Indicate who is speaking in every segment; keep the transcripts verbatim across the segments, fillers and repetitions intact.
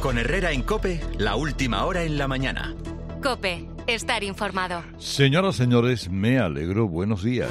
Speaker 1: Con Herrera en COPE, la última hora en la mañana.
Speaker 2: COPE, estar informado.
Speaker 3: Señoras, señores, me alegro. Buenos días.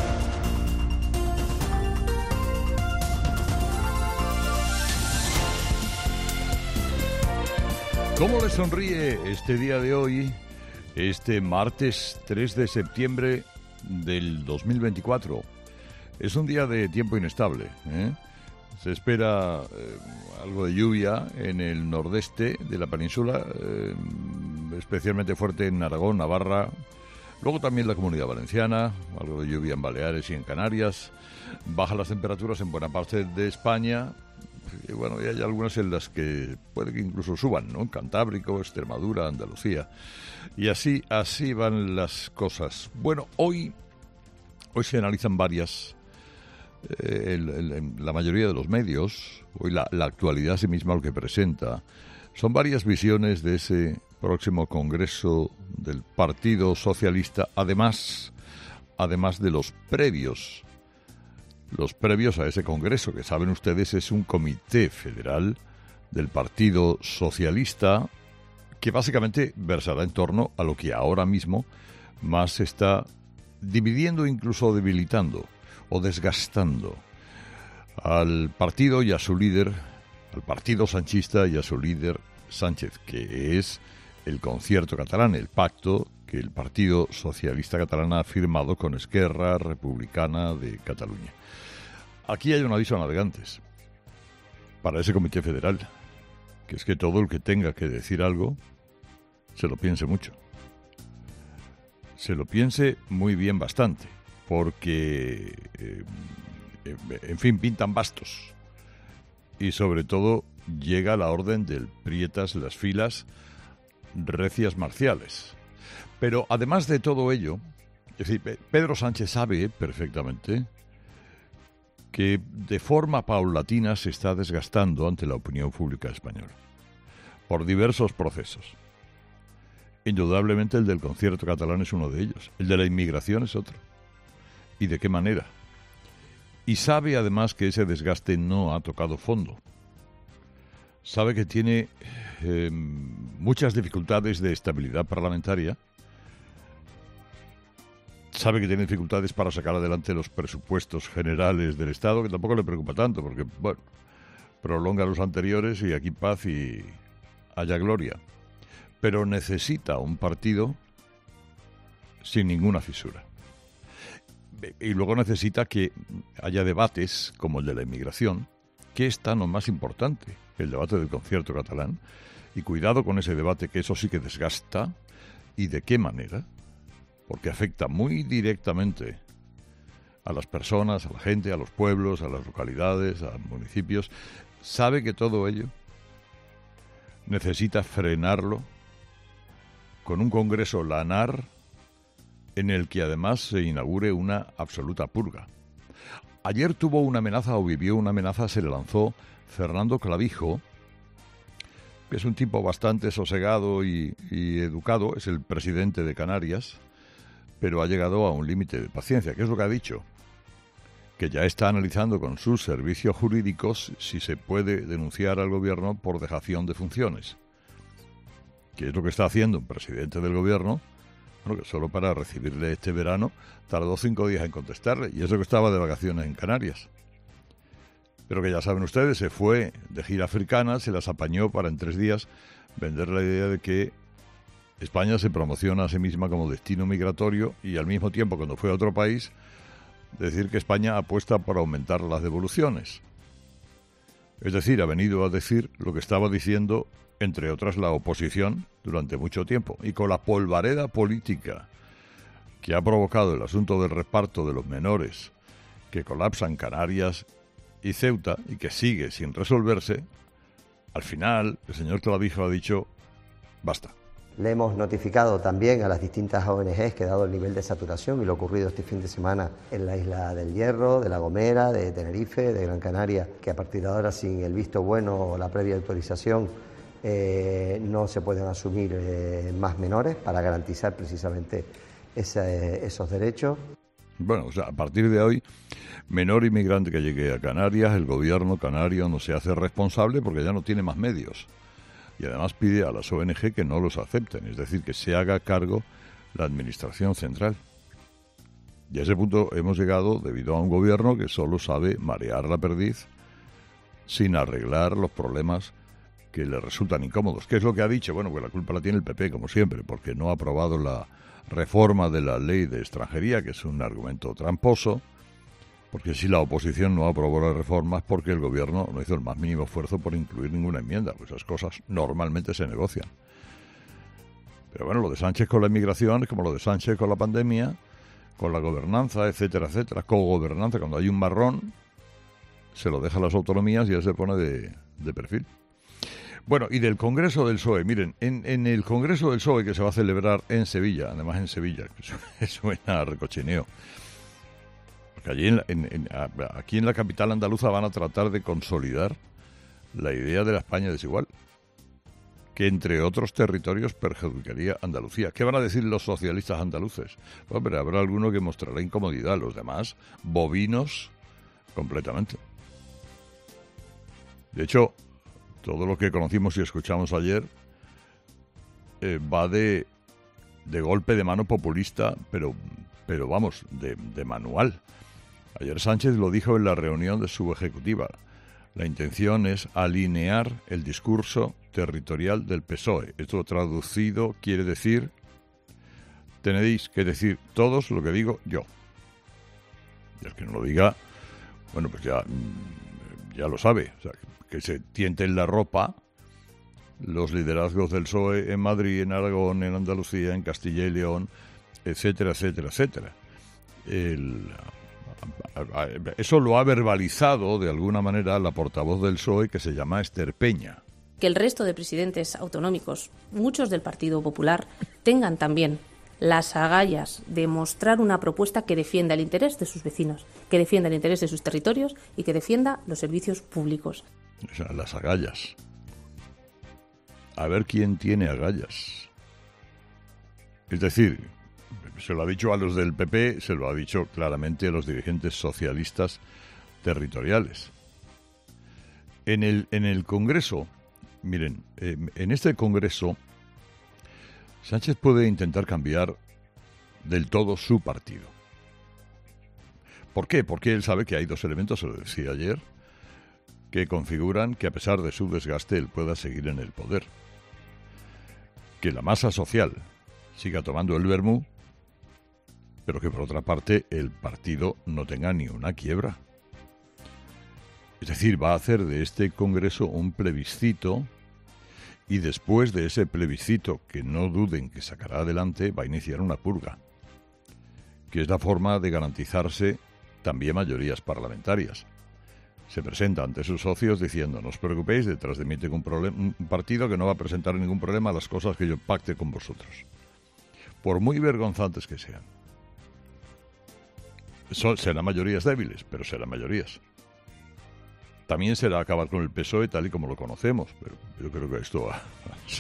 Speaker 3: ¿Cómo le sonríe este día de hoy, este martes tres de septiembre del dos mil veinticuatro? Es un día de tiempo inestable, ¿eh? Se espera eh, algo de lluvia en el nordeste de la península, eh, especialmente fuerte en Aragón, Navarra, luego también la Comunidad Valenciana, algo de lluvia en Baleares y en Canarias. Bajan las temperaturas en buena parte de España. Y bueno, y hay algunas en las que puede que incluso suban, ¿no? En Cantábrico, Extremadura, Andalucía. Y así, así van las cosas. Bueno, hoy, hoy se analizan varias, eh, el, el, en la mayoría de los medios, hoy la, la actualidad a sí misma lo que presenta, son varias visiones de ese próximo Congreso del Partido Socialista, además, además de los previos Los previos a ese congreso, que saben ustedes es un comité federal del Partido Socialista que básicamente versará en torno a lo que ahora mismo más se está dividiendo, incluso debilitando o desgastando al partido y a su líder, al partido sanchista y a su líder Sánchez, que es el concierto catalán, el pacto que el Partido Socialista Catalán ha firmado con Esquerra Republicana de Cataluña. Aquí hay un aviso a navegantes para ese comité federal, que es que todo el que tenga que decir algo se lo piense mucho. Se lo piense muy bien bastante, porque, eh, en fin, pintan bastos. Y sobre todo llega la orden del prietas las filas, recias marciales. Pero además de todo ello, es decir, Pedro Sánchez sabe perfectamente que de forma paulatina se está desgastando ante la opinión pública española, por diversos procesos. Indudablemente el del concierto catalán es uno de ellos, el de la inmigración es otro. ¿Y de qué manera? Y sabe además que ese desgaste no ha tocado fondo. Sabe que tiene eh, muchas dificultades de estabilidad parlamentaria. Sabe que tiene dificultades para sacar adelante los presupuestos generales del Estado, que tampoco le preocupa tanto, porque, bueno, prolonga los anteriores y aquí paz y haya gloria. Pero necesita un partido sin ninguna fisura. Y luego necesita que haya debates, como el de la inmigración, que es tan o más importante que el debate del concierto catalán. Y cuidado con ese debate, que eso sí que desgasta. ¿Y de qué manera? Porque afecta muy directamente a las personas, a la gente, a los pueblos, a las localidades, a los municipios. Sabe que todo ello necesita frenarlo con un congreso lanar en el que además se inaugure una absoluta purga. Ayer tuvo una amenaza o vivió una amenaza, se le lanzó Fernando Clavijo, que es un tipo bastante sosegado y, y educado, es el presidente de Canarias, pero ha llegado a un límite de paciencia. ¿Qué es lo que ha dicho? Que ya está analizando con sus servicios jurídicos si se puede denunciar al gobierno por dejación de funciones. ¿Qué es lo que está haciendo un presidente del gobierno? Bueno, que solo para recibirle este verano tardó cinco días en contestarle, y eso que estaba de vacaciones en Canarias. Pero que ya saben ustedes, se fue de gira africana, se las apañó para en tres días vender la idea de que España se promociona a sí misma como destino migratorio y al mismo tiempo, cuando fue a otro país, decir que España apuesta por aumentar las devoluciones. Es decir, ha venido a decir lo que estaba diciendo, entre otras, la oposición durante mucho tiempo. Y con la polvareda política que ha provocado el asunto del reparto de los menores que colapsan Canarias y Ceuta y que sigue sin resolverse, al final el señor Clavijo ha dicho basta.
Speaker 4: Le hemos notificado también a las distintas O N Ges que, dado el nivel de saturación y lo ocurrido este fin de semana en la isla del Hierro, de La Gomera, de Tenerife, de Gran Canaria, que a partir de ahora, sin el visto bueno o la previa autorización, eh, no se pueden asumir eh, más menores para garantizar precisamente ese, esos derechos.
Speaker 3: Bueno, o sea, a partir de hoy, menor inmigrante que llegue a Canarias, el gobierno canario no se hace responsable porque ya no tiene más medios. y además pide a las O N Ge que no los acepten, es decir, que se haga cargo la Administración Central. Y a ese punto hemos llegado debido a un gobierno que solo sabe marear la perdiz sin arreglar los problemas que le resultan incómodos. ¿Qué es lo que ha dicho? Bueno, pues la culpa la tiene el P P, como siempre, porque no ha aprobado la reforma de la ley de extranjería, que es un argumento tramposo, porque si la oposición no aprobó las reformas porque el gobierno no hizo el más mínimo esfuerzo por incluir ninguna enmienda, pues esas cosas normalmente se negocian. Pero bueno, lo de Sánchez con la inmigración es como lo de Sánchez con la pandemia, con la gobernanza, etcétera, etcétera, cogobernanza. Cuando hay un marrón, se lo deja a las autonomías y él se pone de, de perfil. Bueno, y del Congreso del P S O E, miren, en, en el Congreso del P S O E que se va a celebrar en Sevilla, además en Sevilla, que suena a recochineo, porque allí en la, en, en, aquí en la capital andaluza van a tratar de consolidar la idea de la España desigual, que entre otros territorios perjudicaría a Andalucía. ¿Qué van a decir los socialistas andaluces? Bueno, pero habrá alguno que mostrará incomodidad, los demás bovinos completamente. De hecho, todo lo que conocimos y escuchamos ayer eh, va de, de golpe de mano populista, pero, pero vamos, de, de manual. Ayer Sánchez lo dijo en la reunión de su ejecutiva. La intención es alinear el discurso territorial del P S O E. Esto traducido quiere decir, tenéis que decir todos lo que digo yo. Y el que no lo diga, bueno, pues ya, ya lo sabe. O sea, que se tienten la ropa los liderazgos del P S O E en Madrid, en Aragón, en Andalucía, en Castilla y León, etcétera, etcétera, etcétera. El... Eso lo ha verbalizado de alguna manera la portavoz del P S O E, que se llama Esther Peña.
Speaker 5: Que el resto de presidentes autonómicos, muchos del Partido Popular, tengan también las agallas de mostrar una propuesta que defienda el interés de sus vecinos, que defienda el interés de sus territorios y que defienda los servicios públicos.
Speaker 3: O sea, las agallas. A ver quién tiene agallas. Es decir, se lo ha dicho a los del P P, se lo ha dicho claramente a los dirigentes socialistas territoriales. En el, en el Congreso, miren, eh, en este Congreso, Sánchez puede intentar cambiar del todo su partido. ¿Por qué? Porque él sabe que hay dos elementos, se lo decía ayer, que configuran que a pesar de su desgaste él pueda seguir en el poder. Que la masa social siga tomando el vermú, pero que por otra parte el partido no tenga ni una quiebra. Es decir, va a hacer de este Congreso un plebiscito y después de ese plebiscito, que no duden que sacará adelante, va a iniciar una purga, que es la forma de garantizarse también mayorías parlamentarias. Se presenta ante sus socios diciendo, no os preocupéis, detrás de mí tengo un, problem- un partido que no va a presentar ningún problema a las cosas que yo pacte con vosotros, por muy vergonzantes que sean. Son, serán mayorías débiles, pero serán mayorías. También será acabar con el P S O E tal y como lo conocemos, pero yo creo que esto va,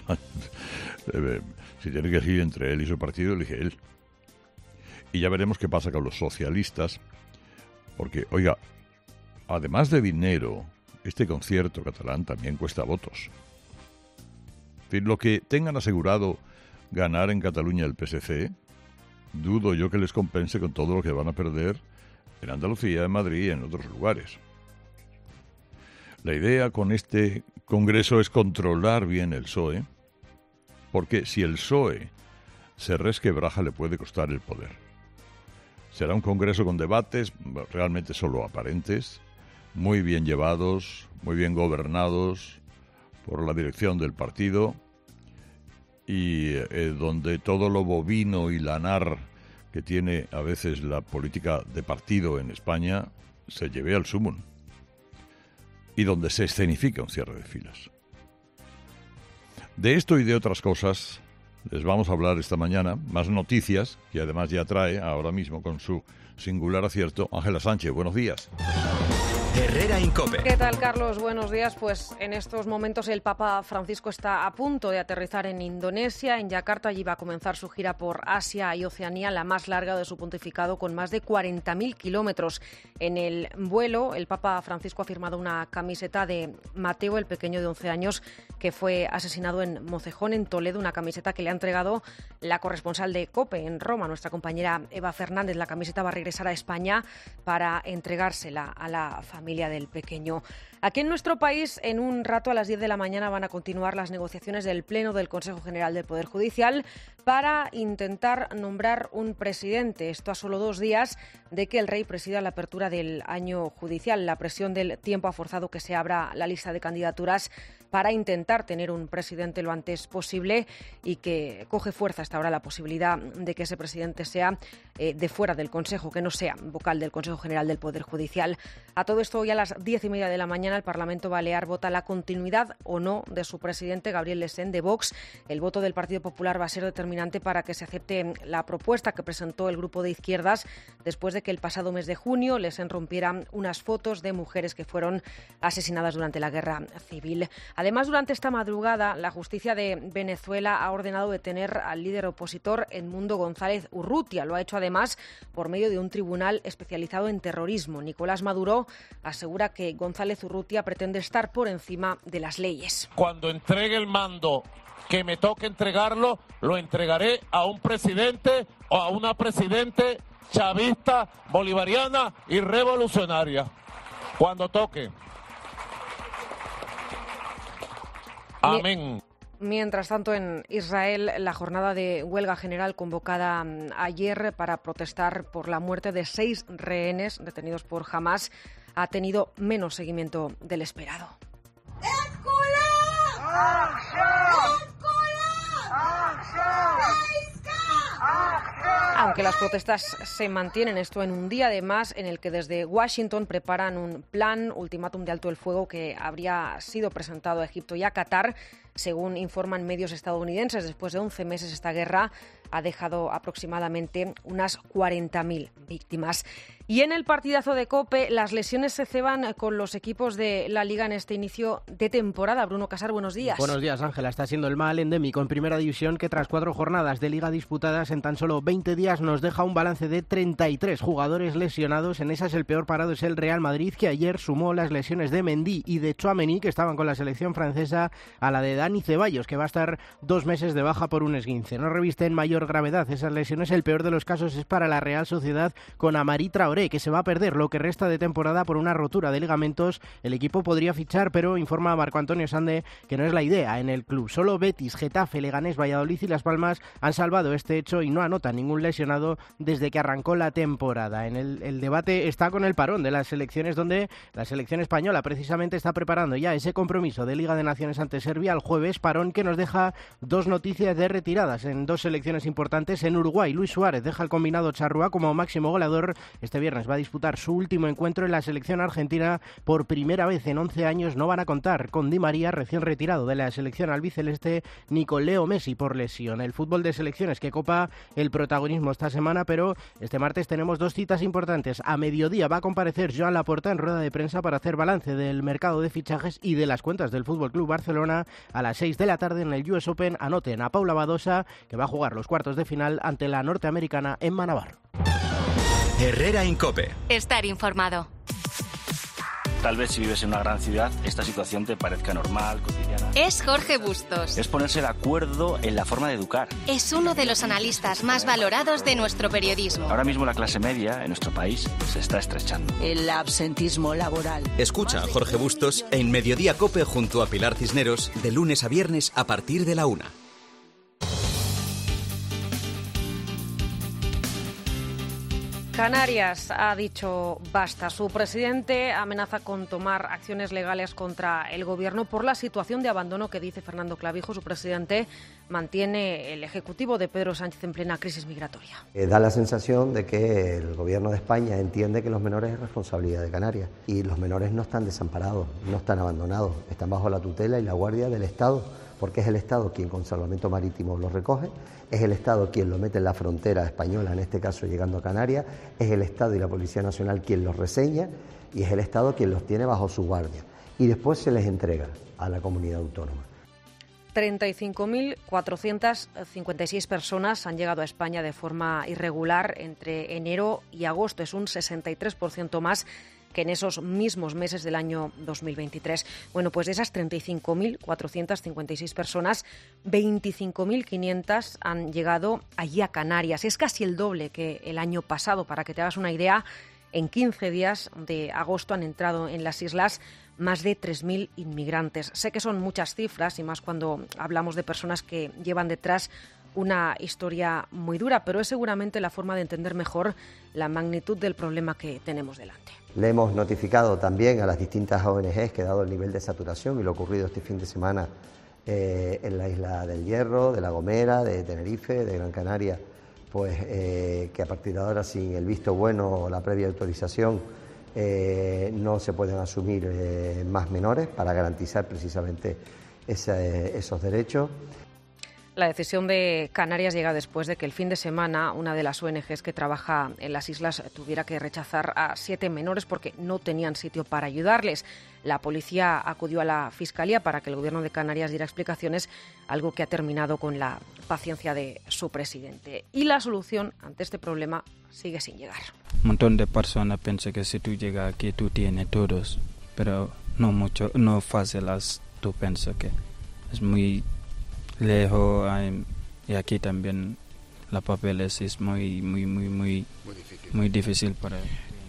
Speaker 3: si tiene que elegir entre él y su partido, elige él. Y ya veremos qué pasa con los socialistas, porque, oiga, además de dinero, este concierto catalán también cuesta votos. En fin, lo que tengan asegurado ganar en Cataluña el P S C, dudo yo que les compense con todo lo que van a perder en Andalucía, en Madrid y en otros lugares. La idea con este Congreso es controlar bien el P S O E, porque si el P S O E se resquebraja le puede costar el poder. Será un Congreso con debates realmente solo aparentes, muy bien llevados, muy bien gobernados por la dirección del partido, y eh, donde todo lo bovino y lanar que tiene a veces la política de partido en España se lleve al sumum, y donde se escenifica un cierre de filas. De esto y de otras cosas les vamos a hablar esta mañana, más noticias, que además ya trae ahora mismo con su singular acierto Ángela Sánchez. Buenos días.
Speaker 1: Herrera Incope.
Speaker 6: ¿Qué tal, Carlos? Buenos días. Pues en estos momentos el Papa Francisco está a punto de aterrizar en Indonesia, en Yakarta. Allí va a comenzar su gira por Asia y Oceanía, la más larga de su pontificado, con más de cuarenta mil kilómetros. En el vuelo, el Papa Francisco ha firmado una camiseta de Mateo, el pequeño de once años, que fue asesinado en Mocejón, en Toledo, una camiseta que le ha entregado la corresponsal de COPE en Roma, nuestra compañera Eva Fernández. La camiseta va a regresar a España para entregársela a la familia del pequeño. Aquí en nuestro país, en un rato a las diez de la mañana van a continuar las negociaciones del Pleno del Consejo General del Poder Judicial para intentar nombrar un presidente. Esto a solo dos días de que el rey presida la apertura del año judicial. La presión del tiempo ha forzado que se abra la lista de candidaturas para intentar tener un presidente lo antes posible, y que coge fuerza hasta ahora la posibilidad de que ese presidente sea eh, de fuera del Consejo, que no sea vocal del Consejo General del Poder Judicial. A todo esto, hoy a las diez y media de la mañana el Parlamento Balear vota la continuidad o no de su presidente, Gabriel Lesén, de Vox. El voto del Partido Popular va a ser determinante para que se acepte la propuesta que presentó el grupo de izquierdas después de que el pasado mes de junio Lesén rompiera unas fotos de mujeres que fueron asesinadas durante la guerra civil. Además, durante esta madrugada, la justicia de Venezuela ha ordenado detener al líder opositor Edmundo González Urrutia. Lo ha hecho además por medio de un tribunal especializado en terrorismo. Nicolás Maduro asegura que González Urrutia pretende estar por encima de las leyes.
Speaker 7: Cuando entregue el mando que me toque entregarlo, lo entregaré a un presidente o a una presidente chavista, bolivariana y revolucionaria. Cuando toque. Amén.
Speaker 6: Mientras tanto, en Israel, la jornada de huelga general convocada ayer para protestar por la muerte de seis rehenes detenidos por Hamás ha tenido menos seguimiento del esperado. Aunque las protestas se mantienen, esto en un día además en el que desde Washington preparan un plan ultimátum de alto el fuego que habría sido presentado a Egipto y a Qatar. Según informan medios estadounidenses, después de once meses esta guerra ha dejado aproximadamente unas cuarenta mil víctimas. Y en el partidazo de COPE, las lesiones se ceban con los equipos de la Liga en este inicio de temporada. Bruno Casar, buenos días.
Speaker 8: Buenos días, Ángela. Está siendo el mal endémico en Primera División, que tras cuatro jornadas de Liga disputadas en tan solo veinte días nos deja un balance de treinta y tres jugadores lesionados. En esas el peor parado es el Real Madrid, que ayer sumó las lesiones de Mendy y de Tchouaméni, que estaban con la selección francesa, a la de Dani Ceballos, que va a estar dos meses de baja por un esguince. No revisten mayor gravedad esas lesiones. El peor de los casos es para la Real Sociedad, con Amari Traoré, que se va a perder lo que resta de temporada por una rotura de ligamentos. El equipo podría fichar, pero informa Marco Antonio Sande que no es la idea en el club. Solo Betis, Getafe, Leganés, Valladolid y Las Palmas han salvado este hecho y no anotan ningún lesionado desde que arrancó la temporada. En el, el debate está con el parón de las selecciones, donde la selección española precisamente está preparando ya ese compromiso de Liga de Naciones ante Serbia el jueves, parón que nos deja dos noticias de retiradas en dos selecciones importantes. En Uruguay, Luis Suárez deja el combinado charrúa como máximo goleador. Este viernes va a disputar su último encuentro en la selección argentina. Por primera vez en once años no van a contar con Di María, recién retirado de la selección albiceleste, ni con Leo Messi por lesión. El fútbol de selecciones que copa el protagonismo esta semana, pero este martes tenemos dos citas importantes. A mediodía va a comparecer Joan Laporta en rueda de prensa para hacer balance del mercado de fichajes y de las cuentas del Fútbol Club Barcelona. A las seis de la tarde en el U S Open anoten a Paula Badosa, que va a jugar los cuartos de final ante la norteamericana Emma Navarro.
Speaker 1: Herrera Incope.
Speaker 2: Estar informado.
Speaker 9: Tal vez si vives en una gran ciudad, esta situación te parezca normal, cotidiana.
Speaker 2: Es Jorge Bustos.
Speaker 9: Es ponerse de acuerdo en la forma de educar.
Speaker 2: Es uno de los analistas más valorados de nuestro periodismo.
Speaker 9: Ahora mismo la clase media en nuestro país se está estrechando.
Speaker 10: El absentismo laboral.
Speaker 1: Escucha a Jorge Bustos en Mediodía Cope junto a Pilar Cisneros, de lunes a viernes a partir de la una.
Speaker 6: Canarias ha dicho basta. Su presidente amenaza con tomar acciones legales contra el gobierno por la situación de abandono que dice Fernando Clavijo. Su presidente mantiene el ejecutivo de Pedro Sánchez en plena crisis migratoria.
Speaker 4: Eh, da la sensación de que el gobierno de España entiende que los menores es responsabilidad de Canarias y los menores no están desamparados, no están abandonados, están bajo la tutela y la guardia del Estado, porque es el Estado quien con salvamento marítimo los recoge, es el Estado quien lo mete en la frontera española, en este caso llegando a Canarias, es el Estado y la Policía Nacional quien los reseña y es el Estado quien los tiene bajo su guardia y después se les entrega a la comunidad autónoma.
Speaker 6: treinta y cinco mil cuatrocientas cincuenta y seis personas han llegado a España de forma irregular entre enero y agosto. Es un sesenta y tres por ciento más que en esos mismos meses del año dos mil veintitrés. Bueno, pues de esas treinta y cinco mil cuatrocientas cincuenta y seis personas, veinticinco mil quinientas han llegado allí a Canarias. Es casi el doble que el año pasado. Para que te hagas una idea, en quince días de agosto han entrado en las islas más de tres mil inmigrantes. Sé que son muchas cifras y más cuando hablamos de personas que llevan detrás una historia muy dura, pero es seguramente la forma de entender mejor la magnitud del problema que tenemos delante.
Speaker 4: Le hemos notificado también a las distintas O N Ges que, dado el nivel de saturación y lo ocurrido este fin de semana eh, en la isla del Hierro, de La Gomera, de Tenerife, de Gran Canaria, pues eh, que a partir de ahora, sin el visto bueno o la previa autorización, eh, no se pueden asumir eh, más menores para garantizar precisamente ese, esos derechos.
Speaker 6: La decisión de Canarias llega después de que el fin de semana una de las O N Ges que trabaja en las islas tuviera que rechazar a siete menores porque no tenían sitio para ayudarles. La policía acudió a la Fiscalía para que el Gobierno de Canarias diera explicaciones, algo que ha terminado con la paciencia de su presidente. Y la solución ante este problema sigue sin llegar.
Speaker 11: Un montón de personas piensan que si tú llegas aquí tú tienes todos, pero no mucho, no fácil as tú piensas que es muy lejos y aquí también la papeles es muy muy muy muy muy difícil, muy difícil para él.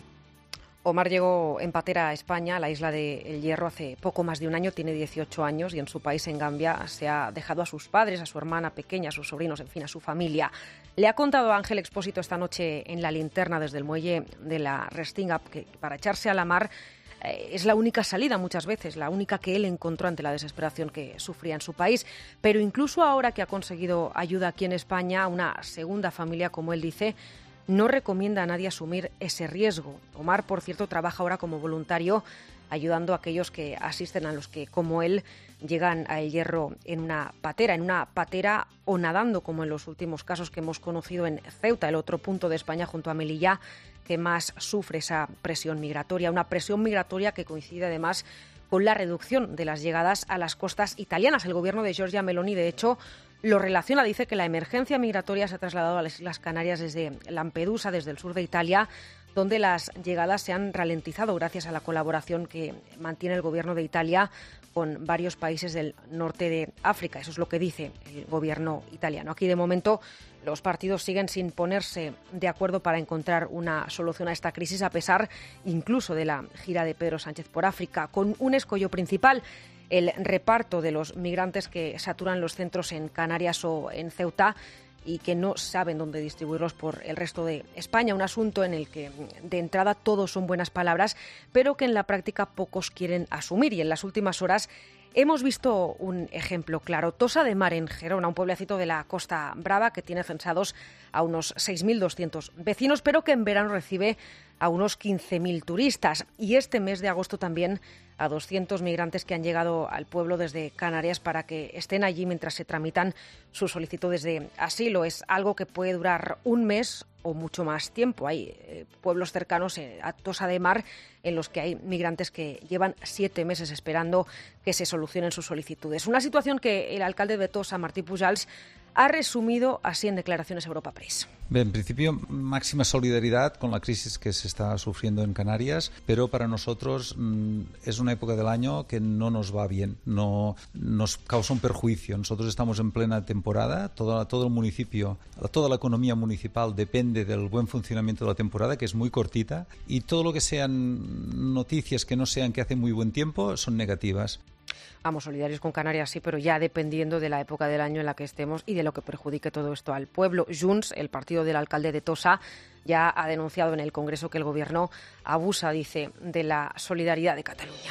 Speaker 6: Omar llegó en patera a España, a la isla de El Hierro, hace poco más de un año, tiene dieciocho años y en su país, en Gambia, se ha dejado a sus padres, a su hermana pequeña, a sus sobrinos, en fin, a su familia. Le ha contado a Ángel Expósito esta noche en la linterna desde el muelle de la Restinga que para echarse a la mar eh, es la única salida muchas veces, la única que él encontró ante la desesperación que sufría en su país. Pero incluso ahora que ha conseguido ayuda aquí en España, una segunda familia, como él dice, no recomienda a nadie asumir ese riesgo. Omar, por cierto, trabaja ahora como voluntario ayudando a aquellos que asisten a los que, como él, llegan a El Hierro en una patera, en una patera o nadando, como en los últimos casos que hemos conocido en Ceuta, el otro punto de España junto a Melilla que más sufre esa presión migratoria. Una presión migratoria que coincide además con la reducción de las llegadas a las costas italianas. El gobierno de Giorgia Meloni, de hecho, lo relaciona, dice que la emergencia migratoria se ha trasladado a las Islas Canarias desde Lampedusa, desde el sur de Italia, donde las llegadas se han ralentizado gracias a la colaboración que mantiene el gobierno de Italia con varios países del norte de África. Eso es lo que dice el gobierno italiano. Aquí, de momento, los partidos siguen sin ponerse de acuerdo para encontrar una solución a esta crisis, a pesar incluso de la gira de Pedro Sánchez por África, con un escollo principal: el reparto de los migrantes que saturan los centros en Canarias o en Ceuta y que no saben dónde distribuirlos por el resto de España. Un asunto en el que, de entrada, todos son buenas palabras, pero que en la práctica pocos quieren asumir. Y en las últimas horas hemos visto un ejemplo claro. Tossa de Mar, en Gerona, un pueblecito de la Costa Brava que tiene censados a unos seis mil doscientos vecinos, pero que en verano recibe a unos quince mil turistas. Y este mes de agosto también a doscientos migrantes que han llegado al pueblo desde Canarias para que estén allí mientras se tramitan sus solicitudes de asilo. Es algo que puede durar un mes o mucho más tiempo. Hay eh, pueblos cercanos eh, a Tossa de Mar en los que hay migrantes que llevan siete meses esperando que se solucionen sus solicitudes. Una situación que el alcalde de Tossa, Martí Pujals, ha resumido así en declaraciones a Europa Press.
Speaker 12: En principio, máxima solidaridad con la crisis que se está sufriendo en Canarias, pero para nosotros mmm, es una época del año que no nos va bien, no nos causa un perjuicio. Nosotros estamos en plena temporada, todo, todo el municipio, toda la economía municipal depende del buen funcionamiento de la temporada, que es muy cortita, y todo lo que sean noticias que no sean que hace muy buen tiempo son negativas.
Speaker 6: Vamos, solidarios con Canarias, sí, pero ya dependiendo de la época del año en la que estemos y de lo que perjudique todo esto al pueblo. Junts, el partido del alcalde de Tossa, ya ha denunciado en el Congreso que el Gobierno abusa, dice, de la solidaridad de Cataluña.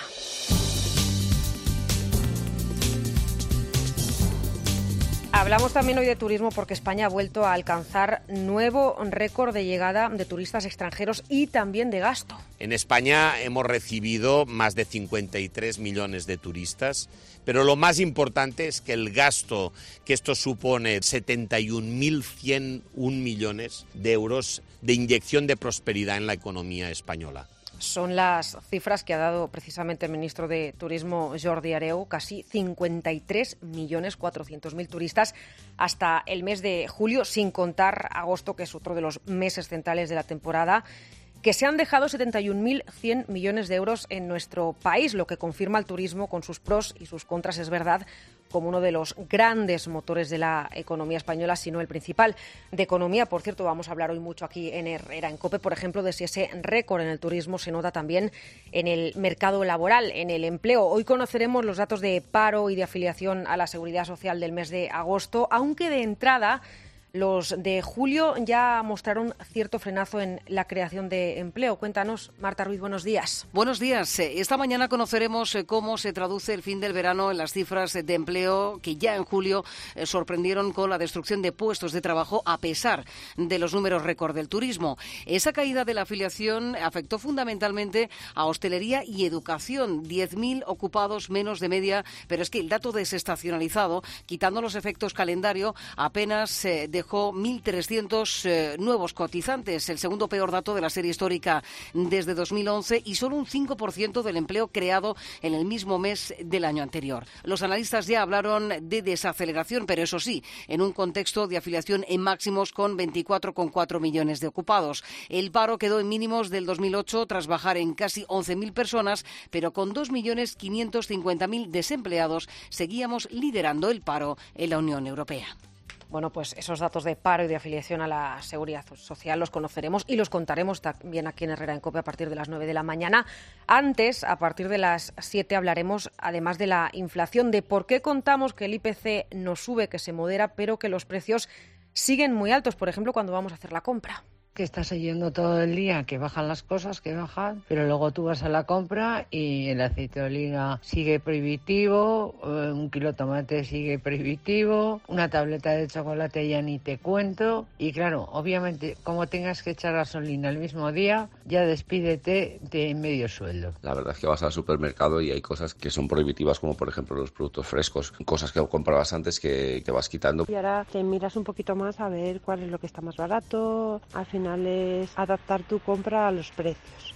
Speaker 6: Hablamos también hoy de turismo porque España ha vuelto a alcanzar nuevo récord de llegada de turistas extranjeros y también de gasto.
Speaker 13: En España hemos recibido más de cincuenta y tres millones de turistas, pero lo más importante es que el gasto que esto supone, setenta y un mil ciento uno millones de euros de inyección de prosperidad en la economía española.
Speaker 6: Son las cifras que ha dado precisamente el ministro de Turismo, Jordi Hereu, casi cincuenta y tres millones cuatrocientos mil turistas hasta el mes de julio, sin contar agosto, que es otro de los meses centrales de la temporada, que se han dejado setenta y un mil cien millones de euros en nuestro país, lo que confirma el turismo con sus pros y sus contras, es verdad, como uno de los grandes motores de la economía española, si no el principal. De economía, por cierto, vamos a hablar hoy mucho aquí en Herrera en COPE, por ejemplo, de si ese récord en el turismo se nota también en el mercado laboral, en el empleo. Hoy conoceremos los datos de paro y de afiliación a la Seguridad Social del mes de agosto, aunque de entrada los de julio ya mostraron cierto frenazo en la creación de empleo. Cuéntanos, Marta Ruiz, buenos días.
Speaker 14: Buenos días. Esta mañana conoceremos cómo se traduce el fin del verano en las cifras de empleo que ya en julio sorprendieron con la destrucción de puestos de trabajo a pesar de los números récord del turismo. Esa caída de la afiliación afectó fundamentalmente a hostelería y educación. diez mil ocupados menos de media, pero es que el dato desestacionalizado, quitando los efectos calendario, apenas eh, dejó mil trescientos eh, nuevos cotizantes, el segundo peor dato de la serie histórica desde dos mil once y solo un cinco por ciento del empleo creado en el mismo mes del año anterior. Los analistas ya hablaron de desaceleración, pero eso sí, en un contexto de afiliación en máximos con veinticuatro coma cuatro millones de ocupados. El paro quedó en mínimos del dos mil ocho tras bajar en casi once mil personas, pero con dos millones quinientos cincuenta mil desempleados seguíamos liderando el paro en la Unión Europea.
Speaker 6: Bueno, pues esos datos de paro y de afiliación a la Seguridad Social los conoceremos y los contaremos también aquí en Herrera en COPE a partir de las nueve de la mañana. Antes, a partir de las siete, hablaremos, además de la inflación, de por qué contamos que el I P C no sube, que se modera, pero que los precios siguen muy altos, por ejemplo, cuando vamos a hacer la compra.
Speaker 15: Que estás oyendo todo el día que bajan las cosas, que bajan, pero luego tú vas a la compra y el aceite de oliva sigue prohibitivo, un kilo de tomate sigue prohibitivo, una tableta de chocolate ya ni te cuento. Y claro, obviamente, como tengas que echar gasolina el mismo día, ya despídete de medio sueldo.
Speaker 16: La verdad es que vas al supermercado y hay cosas que son prohibitivas, como por ejemplo los productos frescos, cosas que comprabas antes que, que vas quitando.
Speaker 17: Y ahora te miras un poquito más a ver cuál es lo que está más barato. Al final es adaptar tu compra a los precios.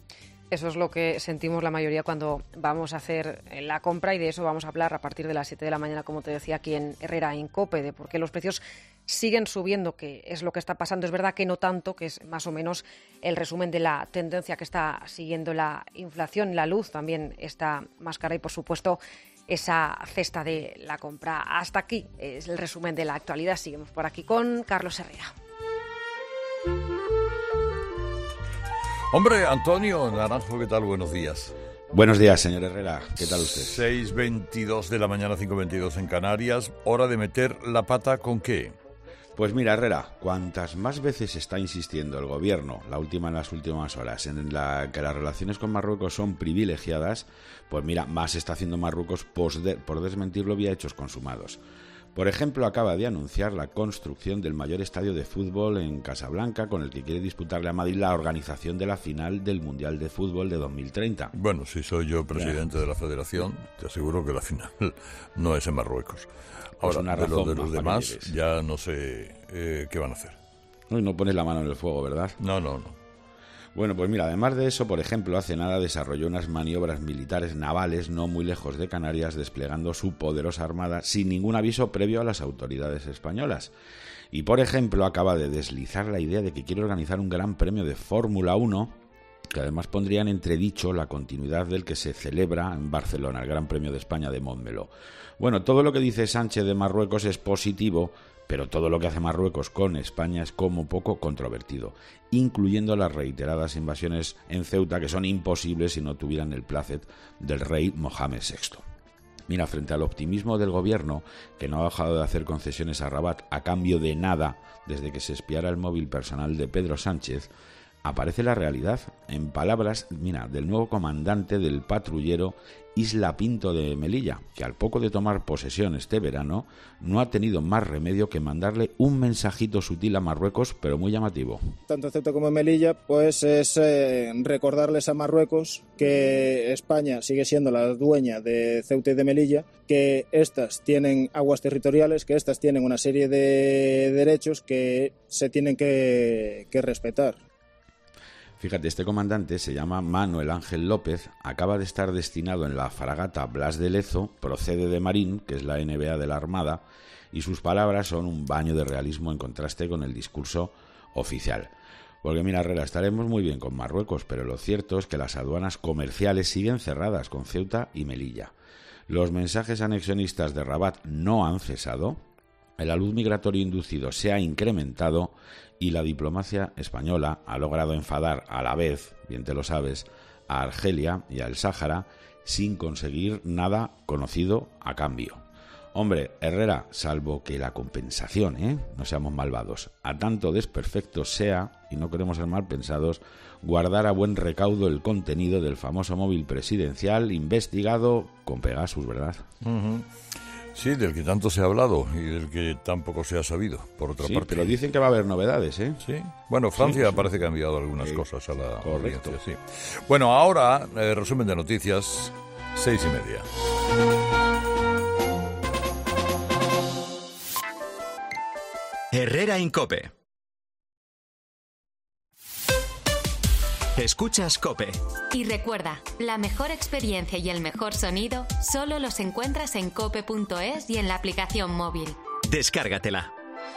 Speaker 6: Eso es lo que sentimos la mayoría cuando vamos a hacer la compra y de eso vamos a hablar a partir de las siete de la mañana, como te decía, aquí en Herrera en COPE, de por qué los precios siguen subiendo, que es lo que está pasando. Es verdad que no tanto, que es más o menos el resumen de la tendencia que está siguiendo la inflación. La luz también está más cara y, por supuesto, esa cesta de la compra. Hasta aquí es el resumen de la actualidad. Seguimos por aquí con Carlos Herrera.
Speaker 3: Hombre, Antonio Naranjo, ¿qué tal? Buenos días.
Speaker 18: Buenos días, señor Herrera. ¿Qué tal usted?
Speaker 3: seis veintidós de la mañana, cinco veintidós en Canarias. ¿Hora de meter la pata con qué?
Speaker 18: Pues mira, Herrera, cuantas más veces está insistiendo el gobierno, la última en las últimas horas, en la que las relaciones con Marruecos son privilegiadas, pues mira, más está haciendo Marruecos por desmentirlo vía hechos consumados. Por ejemplo, acaba de anunciar la construcción del mayor estadio de fútbol en Casablanca, con el que quiere disputarle a Madrid la organización de la final del Mundial de Fútbol de dos mil treinta.
Speaker 3: Bueno, si soy yo presidente ya de la Federación, te aseguro que la final no es en Marruecos.
Speaker 18: Pues
Speaker 3: Ahora,
Speaker 18: una
Speaker 3: de
Speaker 18: razón
Speaker 3: los de los
Speaker 18: más
Speaker 3: demás,
Speaker 18: para que
Speaker 3: ya no sé eh, qué van a hacer.
Speaker 18: No, no pones la mano en el fuego, ¿verdad?
Speaker 3: No, no, no.
Speaker 18: Bueno, pues mira, además de eso, por ejemplo, hace nada desarrolló unas maniobras militares navales no muy lejos de Canarias, desplegando su poderosa armada sin ningún aviso previo a las autoridades españolas. Y, por ejemplo, acaba de deslizar la idea de que quiere organizar un gran premio de Fórmula uno, que además pondría en entredicho la continuidad del que se celebra en Barcelona, el Gran Premio de España de Montmeló. Bueno, todo lo que dice Sánchez de Marruecos es positivo, pero todo lo que hace Marruecos con España es como poco controvertido, incluyendo las reiteradas invasiones en Ceuta, que son imposibles si no tuvieran el plácet del rey Mohamed sexto. Mira, frente al optimismo del gobierno, que no ha dejado de hacer concesiones a Rabat a cambio de nada desde que se espiara el móvil personal de Pedro Sánchez, aparece la realidad, en palabras, mira, del nuevo comandante del patrullero Isla Pinto de Melilla, que al poco de tomar posesión este verano no ha tenido más remedio que mandarle un mensajito sutil a Marruecos, pero muy llamativo.
Speaker 19: Tanto Ceuta como Melilla, pues es eh, recordarles a Marruecos que España sigue siendo la dueña de Ceuta y de Melilla, que estas tienen aguas territoriales, que estas tienen una serie de derechos que se tienen que, que respetar.
Speaker 18: Fíjate, este comandante se llama Manuel Ángel López, acaba de estar destinado en la fragata Blas de Lezo, procede de Marín, que es la N B A de la Armada, y sus palabras son un baño de realismo en contraste con el discurso oficial. Porque mira, Herrera, estaremos muy bien con Marruecos, pero lo cierto es que las aduanas comerciales siguen cerradas con Ceuta y Melilla. Los mensajes anexionistas de Rabat no han cesado, el alud migratorio inducido se ha incrementado y la diplomacia española ha logrado enfadar a la vez, bien te lo sabes, a Argelia y al Sáhara sin conseguir nada conocido a cambio. Hombre, Herrera, salvo que la compensación, ¿eh? no seamos malvados, a tanto desperfecto sea, y no queremos ser mal pensados, guardar a buen recaudo el contenido del famoso móvil presidencial investigado con Pegasus, ¿verdad?
Speaker 3: Uh-huh. Sí, del que tanto se ha hablado y del que tampoco se ha sabido, por otra
Speaker 18: sí,
Speaker 3: parte.
Speaker 18: Pero dicen que va a haber novedades, ¿eh?
Speaker 3: Sí. Bueno, Francia
Speaker 18: sí, sí.
Speaker 3: parece que ha enviado algunas sí. cosas a la
Speaker 18: Correcto.
Speaker 3: audiencia, sí. Bueno, ahora, eh, resumen de noticias, seis y media.
Speaker 1: Herrera en COPE. Escuchas COPE.
Speaker 2: Y recuerda, la mejor experiencia y el mejor sonido solo los encuentras en cope punto es y en la aplicación móvil.
Speaker 1: Descárgatela.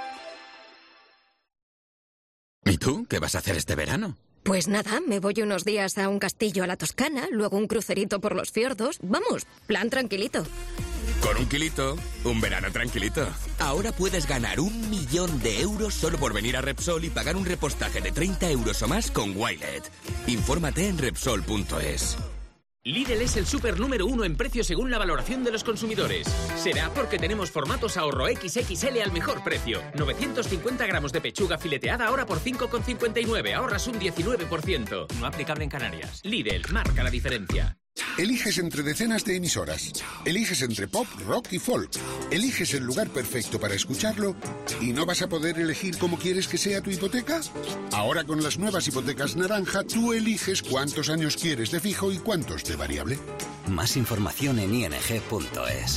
Speaker 20: ¿Y tú? ¿Qué vas a hacer este verano?
Speaker 21: Pues nada, me voy unos días a un castillo a la Toscana, luego un crucerito por los fiordos. Vamos, plan tranquilito.
Speaker 20: Con un kilito, un verano tranquilito. Ahora puedes ganar un millón de euros solo por venir a Repsol y pagar un repostaje de treinta euros o más con Wilet. Infórmate en Repsol punto es.
Speaker 22: Lidl es el súper número uno en precio según la valoración de los consumidores. Será porque tenemos formatos ahorro equis equis ele al mejor precio. novecientos cincuenta gramos de pechuga fileteada ahora por cinco con cincuenta y nueve. Ahorras un diecinueve por ciento. No aplicable en Canarias. Lidl, marca la diferencia.
Speaker 23: Eliges entre decenas de emisoras. Eliges entre pop, rock y folk. Eliges el lugar perfecto para escucharlo y no vas a poder elegir cómo quieres que sea tu hipoteca. Ahora con las nuevas hipotecas naranja, tú eliges cuántos años quieres de fijo y cuántos de variable.
Speaker 24: Más información en i ene ge punto es.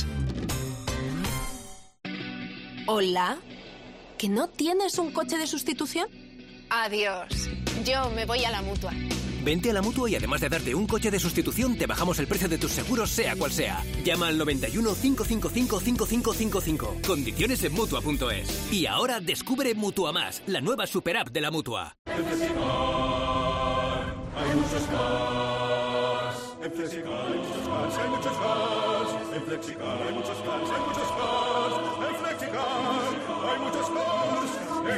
Speaker 5: Hola, ¿que no tienes un coche de sustitución?
Speaker 25: Adiós, yo me voy a la Mutua.
Speaker 26: Vente a la Mutua y además de darte un coche de sustitución, te bajamos el precio de tus seguros, sea cual sea. Llama al noventa y uno, cinco cinco cinco, cinco cinco cinco cinco. Condiciones en Mutua punto es. Y ahora descubre Mutua Más, la nueva super app de la Mutua.
Speaker 27: En Flexicar hay muchos cars. En Flexicar hay muchos cars, hay muchos cars. En Flexicar hay muchos cars, hay muchos cars. En Flexicar hay muchos cars.